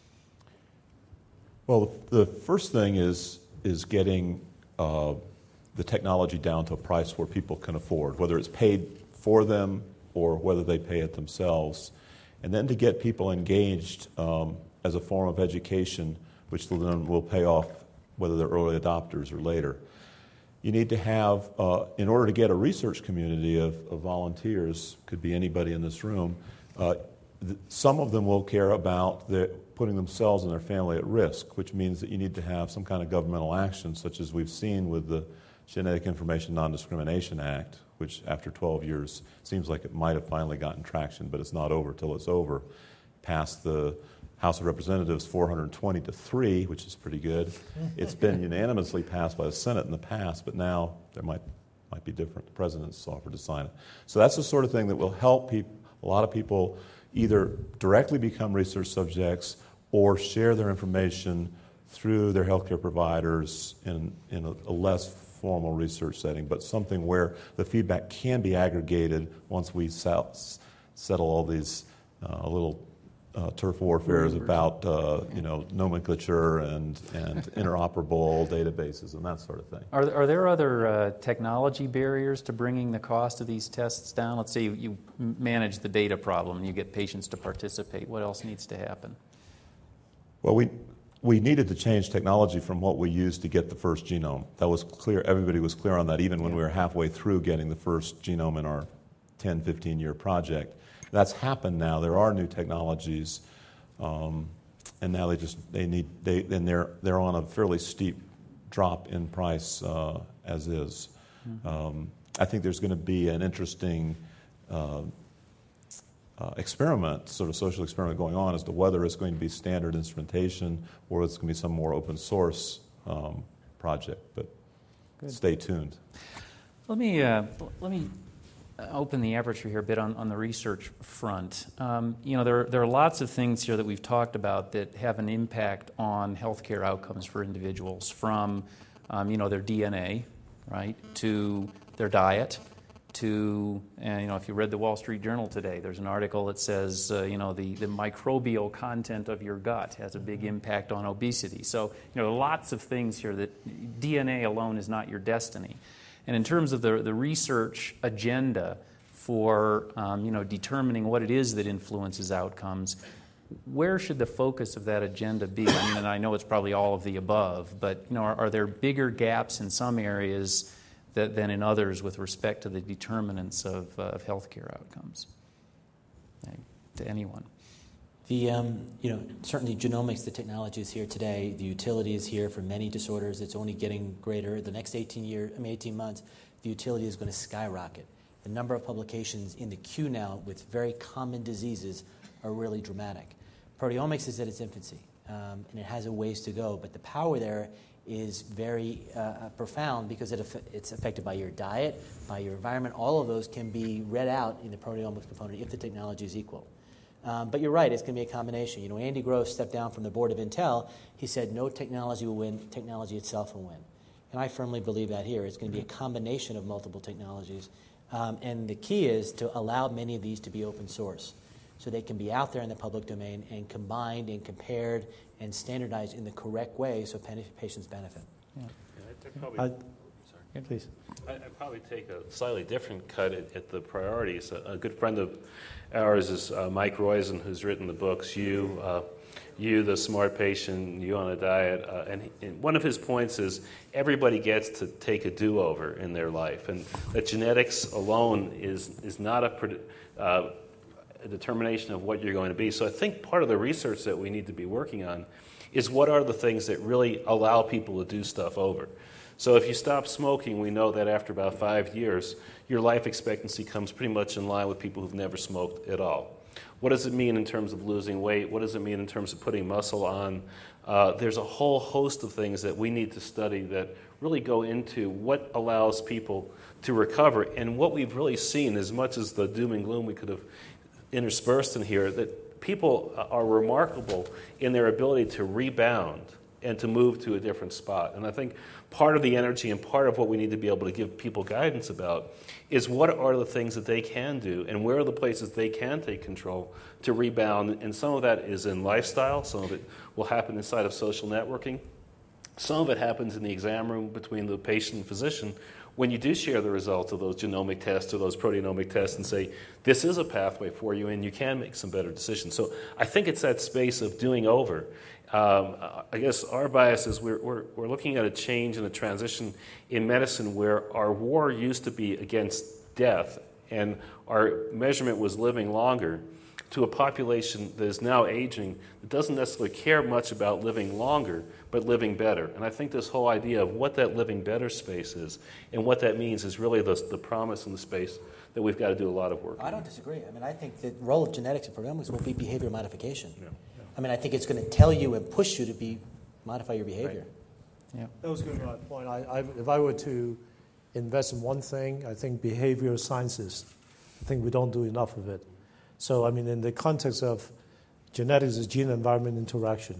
Well, the first thing is is getting uh, the technology down to a price where people can afford, whether it's paid for them or whether they pay it themselves, and then to get people engaged um, as a form of education, which then will pay off whether they're early adopters or later. You need to have, uh, in order to get a research community of, of volunteers, could be anybody in this room, uh, th- some of them will care about the, putting themselves and their family at risk, which means that you need to have some kind of governmental action, such as we've seen with the Genetic Information Non-Discrimination Act, which after twelve years seems like it might have finally gotten traction, but it's not over till it's over. Passed the House of Representatives four hundred twenty to three, which is pretty good. It's been unanimously passed by the Senate in the past, but now there might might be different. The president's offered to sign it. So that's the sort of thing that will help people, a lot of people either directly become research subjects or share their information through their healthcare providers in, in a, a less formal research setting, but something where the feedback can be aggregated once we settle, settle all these uh, little Uh, turf warfare is about uh, you know nomenclature and and interoperable databases and that sort of thing. Are are there other uh, technology barriers to bringing the cost of these tests down? Let's say you, you manage the data problem and you get patients to participate. What else needs to happen? Well, we we needed to change technology from what we used to get the first genome. That was clear. Everybody was clear on that, even when we were halfway through getting the first genome in our ten, fifteen year project. That's happened now. There are new technologies. Um, and now they just they need they and they're they're on a fairly steep drop in price uh, as is. Mm-hmm. Um, I think there's going to be an interesting uh, uh, experiment, sort of social experiment going on as to whether it's going to be standard instrumentation or it's going to be some more open source um, project. But Good. Stay tuned. Let me uh, let me open the aperture here a bit on, on the research front. Um, you know, there there are lots of things here that we've talked about that have an impact on healthcare outcomes for individuals, from um, you know their D N A, right, to their diet, to and you know if you read the Wall Street Journal today, there's an article that says uh, you know the the microbial content of your gut has a big impact on obesity. So you know lots of things here that D N A alone is not your destiny. And in terms of the, the research agenda for um, you know, determining what it is that influences outcomes, where should the focus of that agenda be? I mean, and I know it's probably all of the above, but you know, are, are there bigger gaps in some areas that, than in others with respect to the determinants of, uh, of healthcare outcomes? Okay. To anyone. The, um, you know, certainly genomics, the technology is here today. The utility is here for many disorders. It's only getting greater. The next eighteen years, I mean, eighteen months, the utility is going to skyrocket. The number of publications in the queue now with very common diseases are really dramatic. Proteomics is at its infancy, um, and it has a ways to go. But the power there is very uh, profound because it aff- it's affected by your diet, by your environment. All of those can be read out in the proteomics component if the technology is equal. Um, but you're right, it's going to be a combination. You know, Andy Grove stepped down from the board of Intel. He said no technology will win, technology itself will win. And I firmly believe that here. It's going to be a combination of multiple technologies. Um, and the key is to allow many of these to be open source so they can be out there in the public domain and combined and compared and standardized in the correct way so patients benefit. Yeah. Yeah, I'd probably, I, sorry. yeah, please. I'd probably take a slightly different cut at, at the priorities. A, a good friend of ours is uh, Mike Roizen, who's written the books, You, uh, You, The Smart Patient, You on a Diet. Uh, and, he, and one of his points is everybody gets to take a do-over in their life. And that genetics alone is, is not a, uh, a determination of what you're going to be. So I think part of the research that we need to be working on is what are the things that really allow people to do stuff over. So if you stop smoking, we know that after about five years, your life expectancy comes pretty much in line with people who've never smoked at all. What does it mean in terms of losing weight? What does it mean in terms of putting muscle on? Uh, there's a whole host of things that we need to study that really go into what allows people to recover. And what we've really seen, as much as the doom and gloom we could have interspersed in here, that people are remarkable in their ability to rebound and to move to a different spot. And I think part of the energy and part of what we need to be able to give people guidance about is what are the things that they can do and where are the places they can take control to rebound. And some of that is in lifestyle. Some of it will happen inside of social networking. Some of it happens in the exam room between the patient and physician when you do share the results of those genomic tests or those proteomic tests and say, this is a pathway for you and you can make some better decisions. So I think it's that space of doing over. Um, I guess our bias is we're, we're, we're looking at a change and a transition in medicine where our war used to be against death and our measurement was living longer, to a population that is now aging that doesn't necessarily care much about living longer, but living better. And I think this whole idea of what that living better space is and what that means is really the, the promise in the space that we've got to do a lot of work. I don't disagree. I mean, I think the role of genetics and proteomics will be behavior modification. Yeah. I mean, I think it's going to tell you and push you to be modify your behavior. Right. Yeah. That was going to be my point. I, I, if I were to invest in one thing, I think behavioral sciences. I think we don't do enough of it. So, I mean, in the context of genetics is gene-environment interaction.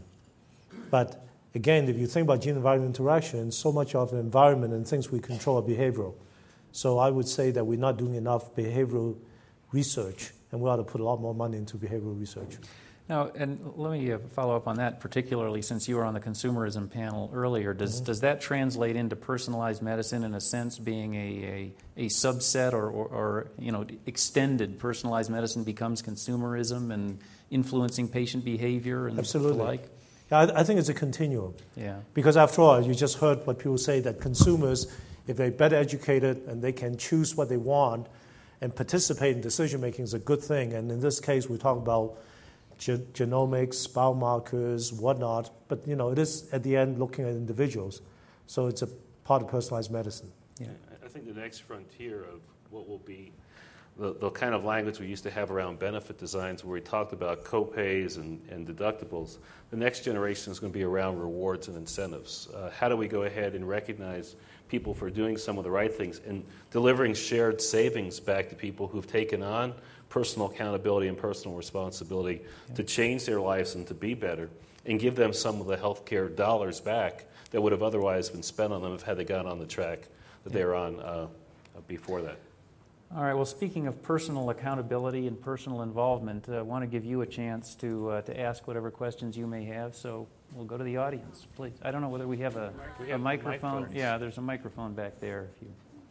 But again, if you think about gene-environment interaction, so much of the environment and things we control are behavioral. So I would say that we're not doing enough behavioral research, and we ought to put a lot more money into behavioral research. Now, and let me uh, follow up on that, particularly since you were on the consumerism panel earlier. Does mm-hmm. does that translate into personalized medicine in a sense, being a, a, a subset or, or, or you know extended personalized medicine becomes consumerism and influencing patient behavior and Absolutely. the like? Yeah, I, I think it's a continuum. Yeah. Because after all, you just heard what people say, that consumers, if they're better educated and they can choose what they want and participate in decision making, is a good thing. And in this case, we talk about ge- genomics, biomarkers, whatnot. But, you know, it is, at the end, looking at individuals. So it's a part of personalized medicine. Yeah. I think the next frontier of what will be the, the kind of language we used to have around benefit designs where we talked about co-pays and, and deductibles, the next generation is going to be around rewards and incentives. Uh, how do we go ahead and recognize people for doing some of the right things and delivering shared savings back to people who've taken on personal accountability and personal responsibility yeah. to change their lives and to be better, and give them some of the healthcare dollars back that would have otherwise been spent on them if had they gone on the track that yeah. they were on uh, before that. All right, well, speaking of personal accountability and personal involvement, uh, I want to give you a chance to uh, to ask whatever questions you may have, so we'll go to the audience, please. I don't know whether we have a, we a have microphone. microphones. Yeah, there's a microphone back there if you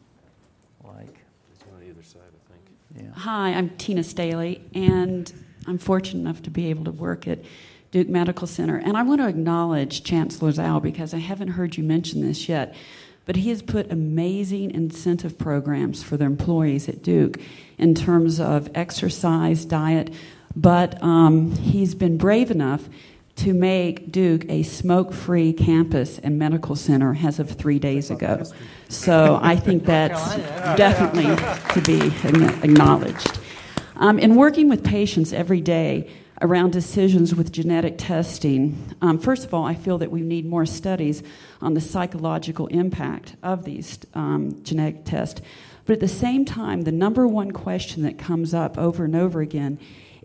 like. There's one on either side, I think. Yeah. Hi, I'm Tina Staley, and I'm fortunate enough to be able to work at Duke Medical Center. And I want to acknowledge Chancellor Zhao because I haven't heard you mention this yet. But he has put amazing incentive programs for their employees at Duke in terms of exercise, diet, but um, he's been brave enough to make Duke a smoke-free campus and medical center as of three days ago. So I think that's definitely to be acknowledged. Um, in working with patients every day around decisions with genetic testing, um, first of all, I feel that we need more studies on the psychological impact of these um, genetic tests. But at the same time, the number one question that comes up over and over again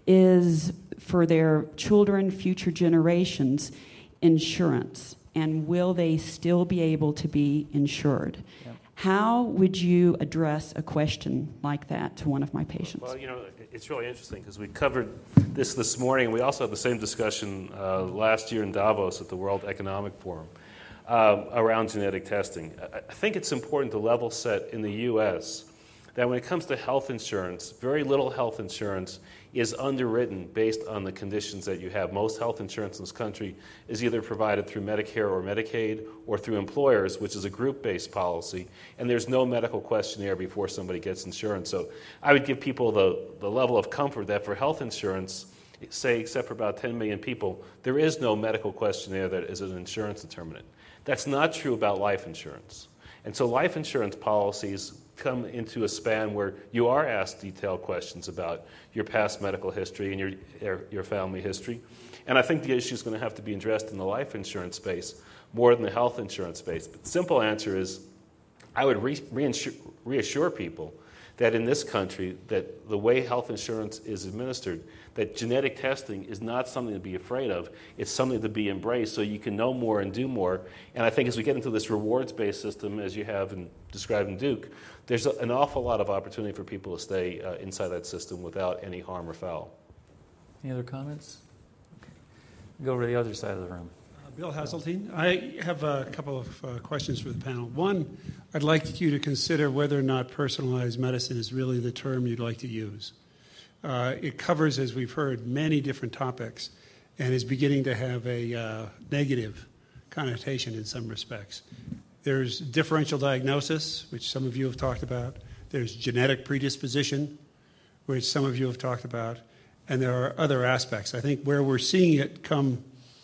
is for their children, future generations, insurance. And will they still be able to be insured? Yep. How would you address a question like that to one of my patients? Well, you know, it's really interesting because we covered this this morning. We also had the same discussion uh, last year in Davos at the World Economic Forum uh, around genetic testing. I think it's important to level set in the U S that when it comes to health insurance, very little health insurance is underwritten based on the conditions that you have. Most health insurance in this country is either provided through Medicare or Medicaid or through employers, which is a group-based policy, and there's no medical questionnaire before somebody gets insurance. So I would give people the, the level of comfort that for health insurance, say except for about ten million people, there is no medical questionnaire that is an insurance determinant. That's not true about life insurance. And so life insurance policies come into a span where you are asked detailed questions about your past medical history and your, your family history. And I think the issue is going to have to be addressed in the life insurance space more than the health insurance space. But the simple answer is I would re- reinsure, reassure people that in this country, that the way health insurance is administered, that genetic testing is not something to be afraid of. It's something to be embraced so you can know more and do more. And I think as we get into this rewards-based system, as you have in, described in Duke, there's a, an awful lot of opportunity for people to stay uh, inside that system without any harm or foul. Any other comments? Okay. Go over to the other side of the room. Uh, Bill Hazeltine. I have a couple of uh, questions for the panel. One, I'd like you to consider whether or not personalized medicine is really the term you'd like to use. Uh, it covers, as we've heard, many different topics and is beginning to have a uh, negative connotation in some respects. There's differential diagnosis, which some of you have talked about. There's genetic predisposition, which some of you have talked about. And there are other aspects. I think where we're seeing it come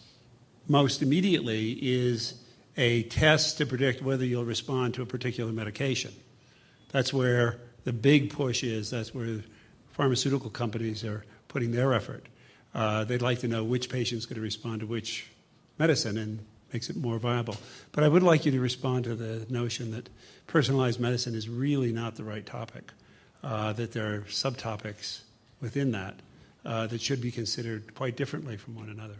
most immediately is a test to predict whether you'll respond to a particular medication. That's where the big push is. That's where pharmaceutical companies are putting their effort. Uh, they'd like to know which patient's going to respond to which medicine and makes it more viable. But I would like you to respond to the notion that personalized medicine is really not the right topic, uh, that there are subtopics within that uh, that should be considered quite differently from one another.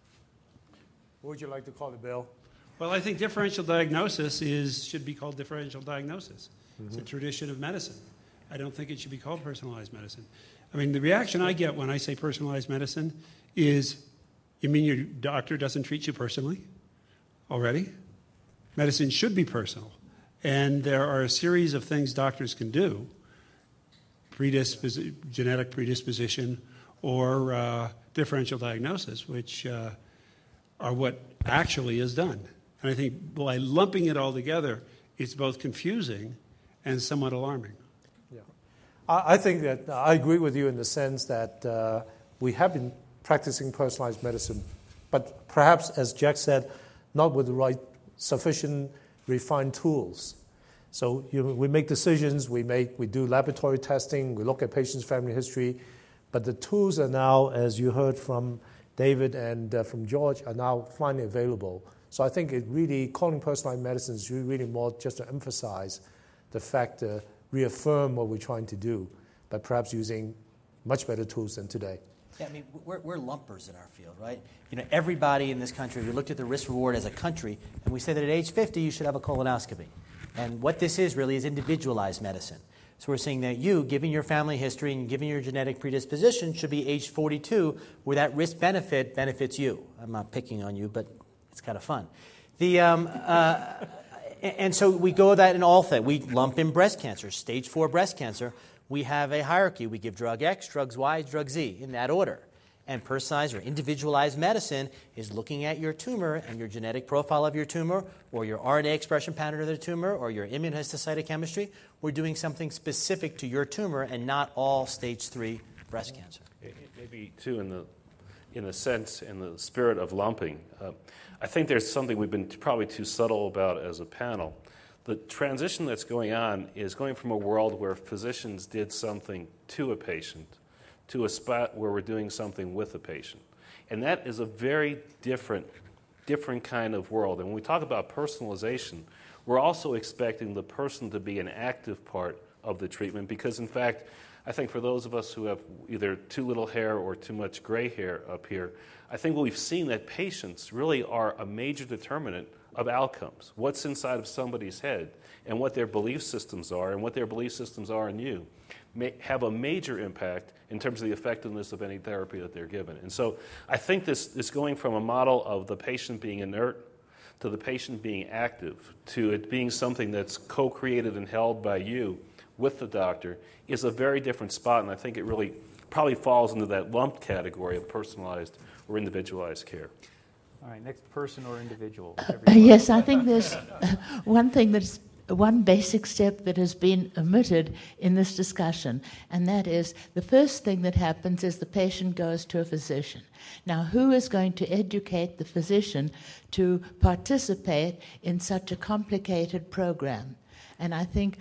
What would you like to call it, Bill? Well, I think differential diagnosis is should be called differential diagnosis. Mm-hmm. It's a tradition of medicine. I don't think it should be called personalized medicine. I mean, the reaction I get when I say personalized medicine is, you mean your doctor doesn't treat you personally already? Medicine should be personal. And there are a series of things doctors can do, predispos- genetic predisposition or uh, differential diagnosis, which uh, are what actually is done. And I think by lumping it all together, it's both confusing and somewhat alarming. Yeah, I, I think that uh, I agree with you in the sense that uh, we have been practicing personalized medicine. But perhaps, as Jack said, not with the right sufficient refined tools. So you know, we make decisions, we make, we do laboratory testing, we look at patients' family history, but the tools are now, as you heard from David and uh, from George, are now finally available. So I think it really, calling personalized medicine is really more just to emphasize the fact, to reaffirm what we're trying to do, but perhaps using much better tools than today. Yeah, I mean, we're, we're lumpers in our field, right? You know, everybody in this country, we looked at the risk-reward as a country, and we said that at age fifty, you should have a colonoscopy. And what this is really is individualized medicine. So we're saying that you, given your family history and given your genetic predisposition, should be age forty-two, where that risk-benefit benefits you. I'm not picking on you, but it's kind of fun. The, um, uh, and so we go that in all things. We lump in breast cancer, stage four breast cancer. We have a hierarchy. We give drug X, drugs Y, drug Z, in that order. And personalized or individualized medicine is looking at your tumor and your genetic profile of your tumor, or your R N A expression pattern of the tumor, or your immunohistocytochemistry. We're doing something specific to your tumor and not all stage three breast cancer. Maybe, too, in the, in the sense, in the spirit of lumping, uh, I think there's something we've been probably too subtle about as a panel. The transition that's going on is going from a world where physicians did something to a patient to a spot where we're doing something with a patient. And that is a very different, different kind of world. And when we talk about personalization, we're also expecting the person to be an active part of the treatment because, in fact, I think for those of us who have either too little hair or too much gray hair up here, I think we've seen that patients really are a major determinant of outcomes, what's inside of somebody's head and what their belief systems are and what their belief systems are in you may have a major impact in terms of the effectiveness of any therapy that they're given. And so I think this, this going from a model of the patient being inert to the patient being active to it being something that's co-created and held by you with the doctor is a very different spot, and I think it really probably falls into that lumped category of personalized or individualized care. All right, next person or individual? Uh, yes, I think there's one thing that's one basic step that has been omitted in this discussion, and that is the first thing that happens is the patient goes to a physician. Now, who is going to educate the physician to participate in such a complicated program? And I think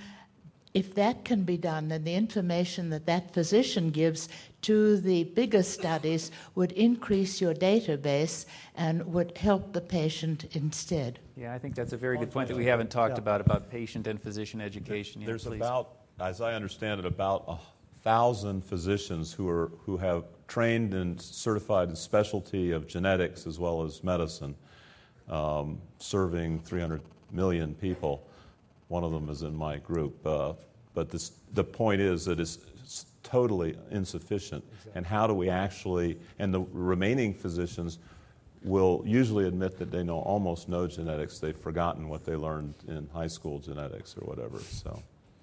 if that can be done, then the information that that physician gives to the bigger studies would increase your database and would help the patient instead. Yeah, I think that's a very good point that we haven't talked yeah. about, about patient and physician education. There's yeah, about, as I understand it, about a thousand physicians who are who have trained and certified in specialty of genetics as well as medicine, um, serving three hundred million people. One of them is in my group. Uh, but this, the point is that it's, it's totally insufficient. Exactly. And how do we actually, and the remaining physicians will usually admit that they know almost no genetics. They've forgotten what they learned in high school genetics or whatever. So,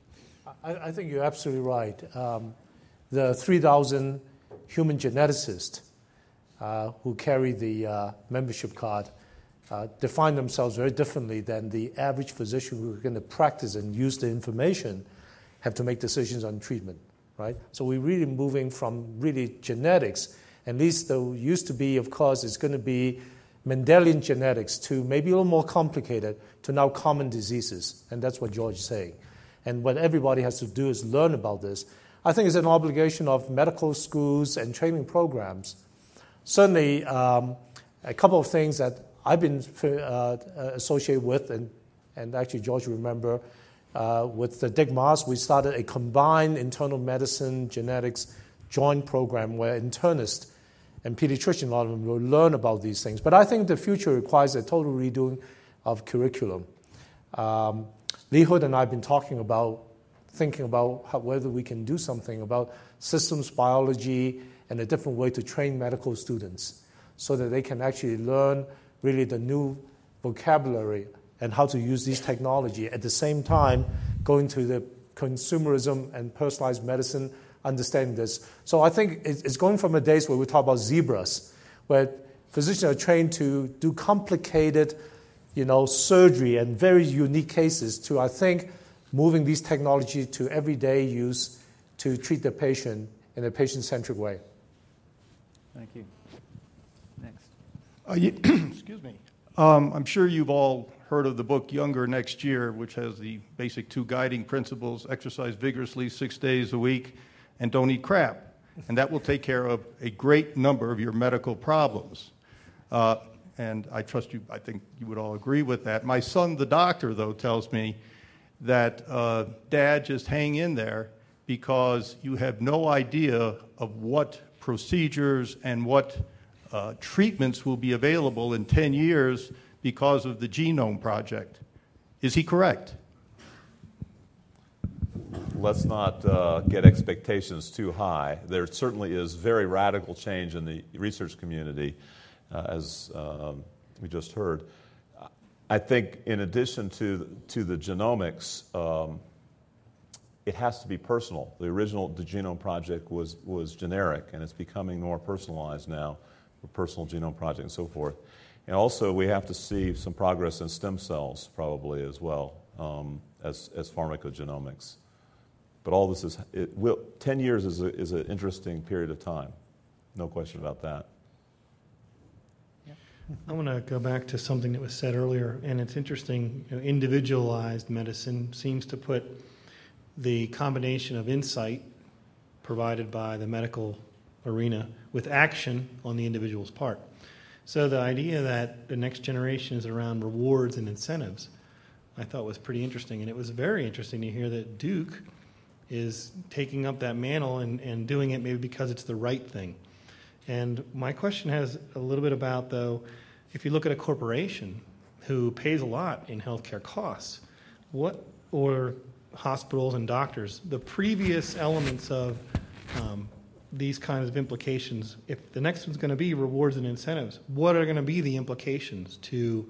I, I think you're absolutely right. Um, the three thousand human geneticists uh, who carry the uh, membership card Uh, define themselves very differently than the average physician who are going to practice and use the information, have to make decisions on treatment, right? So we're really moving from really genetics, at least there used to be, of course, it's going to be Mendelian genetics to maybe a little more complicated to now common diseases, and that's what George is saying. And what everybody has to do is learn about this. I think it's an obligation of medical schools and training programs. Certainly, um, a couple of things that I've been uh, associated with, and, and actually George will remember, uh, with the Dick Maas, we started a combined internal medicine genetics joint program where internists and pediatricians, a lot of them, will learn about these things. But I think the future requires a total redoing of curriculum. Um, Lee Hood and I have been talking about, thinking about how, whether we can do something about systems biology and a different way to train medical students so that they can actually learn really the new vocabulary and how to use these technology at the same time going to the consumerism and personalized medicine, understanding this. So I think it's going from a days where we talk about zebras, where physicians are trained to do complicated, you know, surgery and very unique cases to, I think, moving these technology to everyday use to treat the patient in a patient-centric way. Thank you. Uh, you, excuse me. Um, I'm sure you've all heard of the book Younger Next Year, which has the basic two guiding principles: exercise vigorously six days a week and don't eat crap. And that will take care of a great number of your medical problems. Uh, and I trust you, I think you would all agree with that. My son, the doctor, though, tells me that, uh, Dad, just hang in there because you have no idea of what procedures and what uh, treatments will be available in ten years because of the Genome Project. Is he correct? Let's not uh, get expectations too high. There certainly is very radical change in the research community, uh, as um, we just heard. I think in addition to, to the genomics, um, it has to be personal. The original the Genome Project was, was generic, and it's becoming more personalized now, the Personal Genome Project and so forth. And also we have to see some progress in stem cells probably as well, um, as, as pharmacogenomics. But all this is, it will, ten years is, a, is an interesting period of time. No question about that. I want to go back to something that was said earlier, and it's interesting. You know, individualized medicine seems to put the combination of insight provided by the medical arena with action on the individual's part. So the idea that the next generation is around rewards and incentives, I thought was pretty interesting. And it was very interesting to hear that Duke is taking up that mantle and, and doing it maybe because it's the right thing. And my question has a little bit about, though, if you look at a corporation who pays a lot in healthcare costs, what, or hospitals and doctors, the previous elements of um, these kinds of implications, if the next one's going to be rewards and incentives, what are going to be the implications to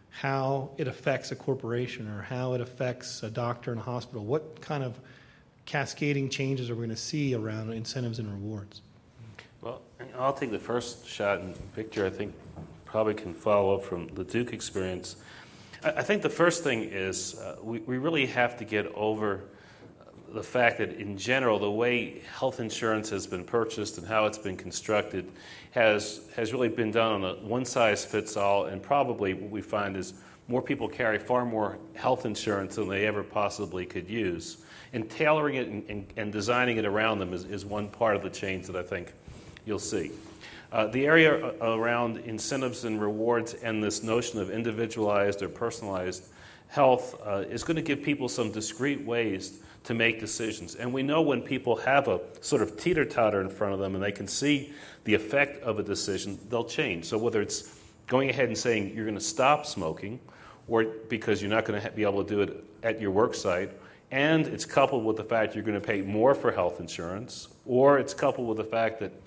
how it affects a corporation or how it affects a doctor in a hospital? What kind of cascading changes are we going to see around incentives and rewards? Well, I'll take the first shot, and Victor, I think, probably can follow up from the Duke experience. I, I think the first thing is uh, we, we really have to get over the fact that, in general, the way health insurance has been purchased and how it's been constructed has, has really been done on a one-size-fits-all, and probably what we find is more people carry far more health insurance than they ever possibly could use. And tailoring it and, and, and designing it around them is, is one part of the change that I think you'll see. Uh, the area around incentives and rewards and this notion of individualized or personalized health uh, is going to give people some discrete ways to make decisions. And we know when people have a sort of teeter-totter in front of them and they can see the effect of a decision, they'll change. So whether it's going ahead and saying you're going to stop smoking, or because you're not going to be able to do it at your work site, and it's coupled with the fact you're going to pay more for health insurance, or it's coupled with the fact that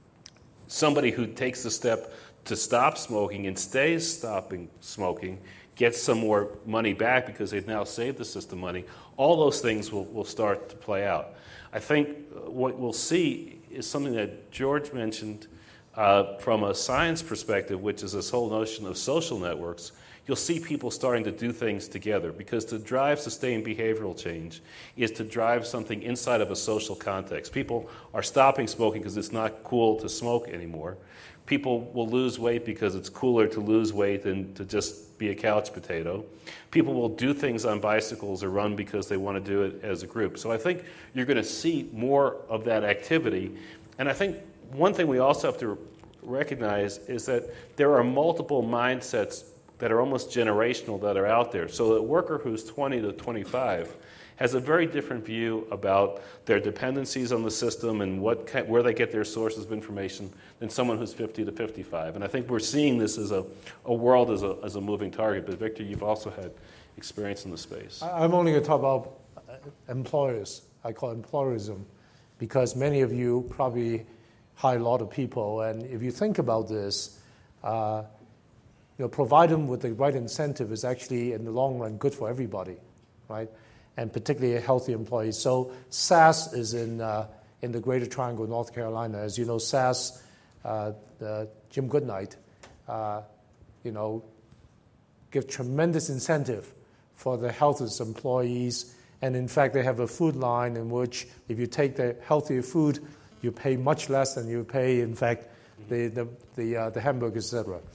somebody who takes the step to stop smoking and stays stopping smoking gets some more money back because they've now saved the system money. All those things will, will start to play out. I think what we'll see is something that George mentioned uh, from a science perspective, which is this whole notion of social networks. You'll see people starting to do things together, because to drive sustained behavioral change is to drive something inside of a social context. People are stopping smoking because it's not cool to smoke anymore. People will lose weight because it's cooler to lose weight than to just be a couch potato. People will do things on bicycles or run because they want to do it as a group. So I think you're going to see more of that activity. And I think one thing we also have to recognize is that there are multiple mindsets that are almost generational that are out there. So a worker who's twenty to twenty-five has a very different view about their dependencies on the system and what where they get their sources of information than someone who's fifty to fifty-five. And I think we're seeing this as a, a world as a, as a moving target. But Victor, you've also had experience in the space. I'm only going to talk about employers. I call it employerism, because many of you probably hire a lot of people. And if you think about this, uh, you know, provide them with the right incentive is actually, in the long run, good for everybody, right? And particularly healthy employees. So S A S is in uh, in the Greater Triangle, North Carolina. As you know, S A S, uh, the Jim Goodnight, uh, you know, give tremendous incentive for the healthiest employees. And in fact, they have a food line in which if you take the healthier food, you pay much less than you pay, in fact, the the the, uh, the hamburgers, et cetera.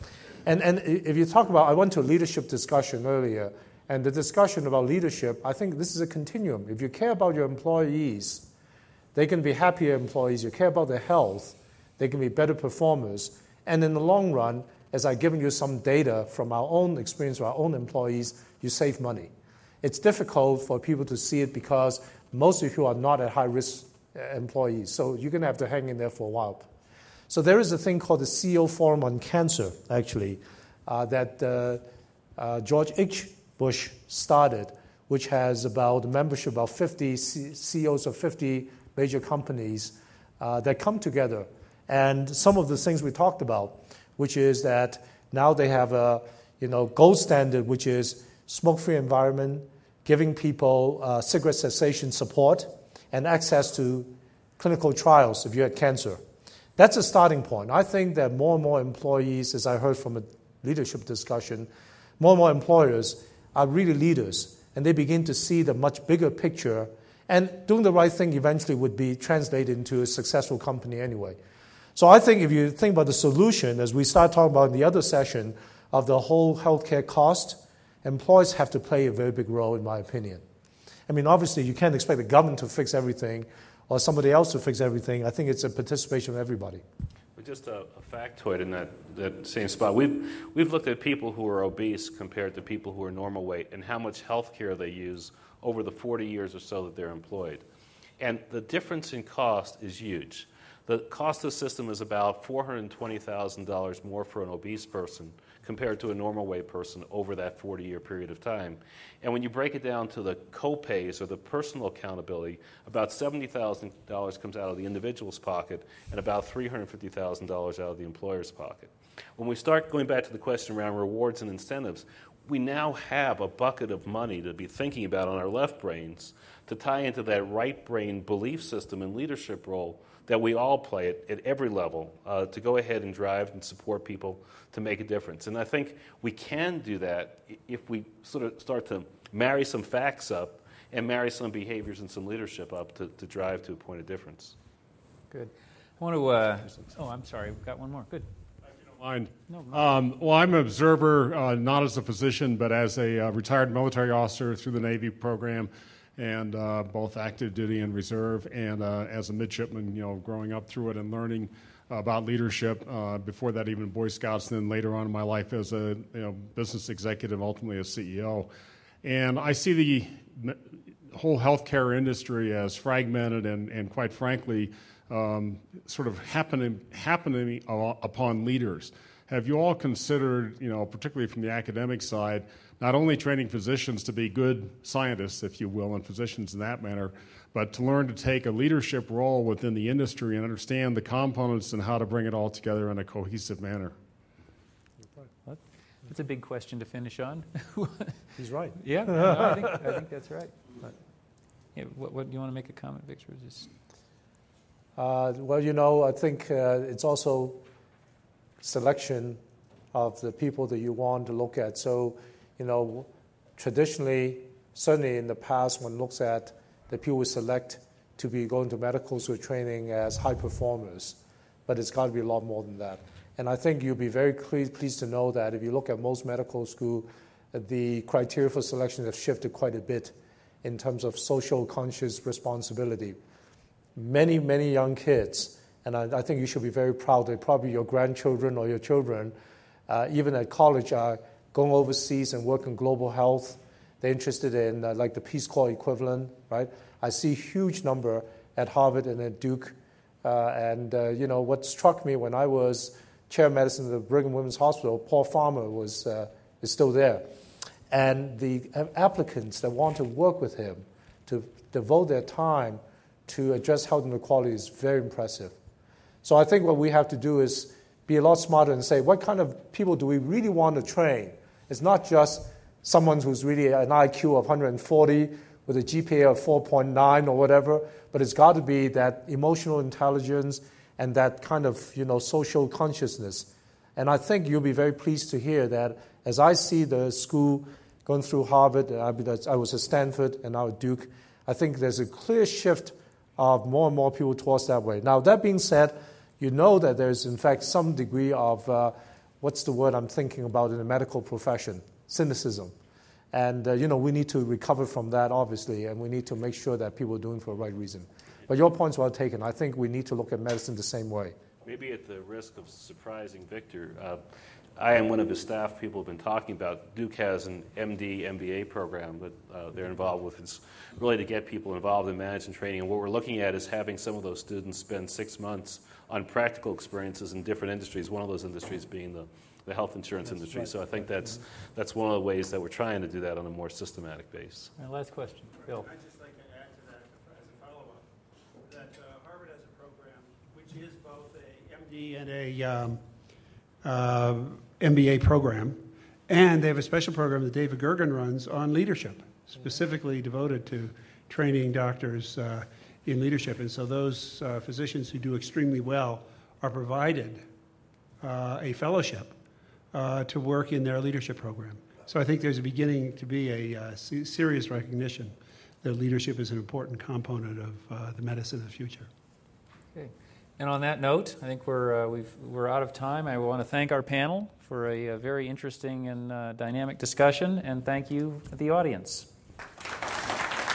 And, and if you talk about, I went to a leadership discussion earlier, and the discussion about leadership, I think this is a continuum. If you care about your employees, they can be happier employees. You care about their health, they can be better performers. And in the long run, as I've given you some data from our own experience with our own employees, you save money. It's difficult for people to see it because most of you are not at high-risk employees, so you're going to have to hang in there for a while. So there is a thing called the C E O Forum on Cancer, actually, uh, that uh, uh, George H. Bush started, which has about a membership of fifty C E Os of fifty major companies uh, that come together. And some of the things we talked about, which is that now they have a you know gold standard, which is smoke-free environment, giving people uh, cigarette cessation support, and access to clinical trials if you had cancer. That's a starting point. I think that more and more employees, as I heard from a leadership discussion, more and more employers are really leaders, and they begin to see the much bigger picture, and doing the right thing eventually would be translated into a successful company anyway. So I think if you think about the solution, as we start talking about in the other session, of the whole healthcare cost, employers have to play a very big role, in my opinion. I mean, obviously, you can't expect the government to fix everything or somebody else to fix everything. I think it's a participation of everybody. Just a, a factoid in that, that same spot. We've, we've looked at people who are obese compared to people who are normal weight and how much health care they use over the forty years or so that they're employed. And the difference in cost is huge. The cost of the system is about four hundred twenty thousand dollars more for an obese person compared to a normal weight person over that forty-year period of time. And when you break it down to the co-pays or the personal accountability, about seventy thousand dollars comes out of the individual's pocket and about three hundred fifty thousand dollars out of the employer's pocket. When we start going back to the question around rewards and incentives, we now have a bucket of money to be thinking about on our left brains to tie into that right brain belief system and leadership role that we all play at, at every level uh, to go ahead and drive and support people to make a difference. And I think we can do that if we sort of start to marry some facts up and marry some behaviors and some leadership up to, to drive to a point of difference. Good. I want to, uh, oh, I'm sorry, we've got one more. Good. If you don't mind. No, no. Um, well, I'm an observer, uh, not as a physician, but as a uh, retired military officer through the Navy program, and uh, both active duty and reserve, and uh, as a midshipman, you know, growing up through it and learning about leadership. Uh, before that, even Boy Scouts, then later on in my life as a you know, business executive, ultimately a C E O. And I see the whole healthcare industry as fragmented and, and quite frankly, um, sort of happening happening upon leaders. Have you all considered, you know, particularly from the academic side, not only training physicians to be good scientists, if you will, and physicians in that manner, but to learn to take a leadership role within the industry and understand the components and how to bring it all together in a cohesive manner? That's a big question to finish on. He's right. Yeah, no, I, think, I think that's right. But, yeah, what, what do you want to make a comment, Victor? Just... Uh, well, you know, I think uh, it's also selection of the people that you want to look at. So, you know, traditionally, certainly in the past, one looks at the people we select to be going to medical school training as high performers, but it's got to be a lot more than that. And I think you'll be very pleased to know that if you look at most medical school, the criteria for selection have shifted quite a bit in terms of social conscious responsibility. Many, many young kids, and I, I think you should be very proud that probably your grandchildren or your children, uh, even at college, are going overseas and working global health. They're interested in uh, like the Peace Corps equivalent, right? I see a huge number at Harvard and at Duke. Uh, and, uh, you know, what struck me when I was chair of medicine at the Brigham Women's Hospital, Paul Farmer was uh, is still there. And the applicants that want to work with him to devote their time to address health inequality is very impressive. So I think what we have to do is be a lot smarter and say, what kind of people do we really want to train? It's not just someone who's really an I Q of one hundred forty with a G P A of four point nine or whatever, but it's got to be that emotional intelligence and that kind of, you know, social consciousness. And I think you'll be very pleased to hear that as I see the school going through Harvard, I was at Stanford and now at Duke, I think there's a clear shift of more and more people towards that way. Now, that being said, you know that there's, in fact, some degree of uh, what's the word I'm thinking about in the medical profession? Cynicism. And, uh, you know, we need to recover from that, obviously, and we need to make sure that people are doing it for the right reason. But your point's well taken. I think we need to look at medicine the same way. Maybe at the risk of surprising Victor, uh, I am one of his staff people have been talking about. Duke has an M D, M B A program that uh, they're involved with. It's really to get people involved in management training. And what we're looking at is having some of those students spend six months on practical experiences in different industries, one of those industries being the, the health insurance that's industry. Right. So I think that's, that's one of the ways that we're trying to do that on a more systematic basis. My last question, Bill. I'd just like to add to that as a follow-up that uh, Harvard has a program which is both a M D and a um, uh, M B A program, and they have a special program that David Gergen runs on leadership, specifically devoted to training doctors uh, in leadership. And so those uh, physicians who do extremely well are provided uh, a fellowship uh, to work in their leadership program. So I think there's a beginning to be a uh, serious recognition that leadership is an important component of uh, the medicine of the future. Okay. And on that note, I think we're, uh, we've, we're out of time. I want to thank our panel for a, a very interesting and uh, dynamic discussion, and thank you, the audience.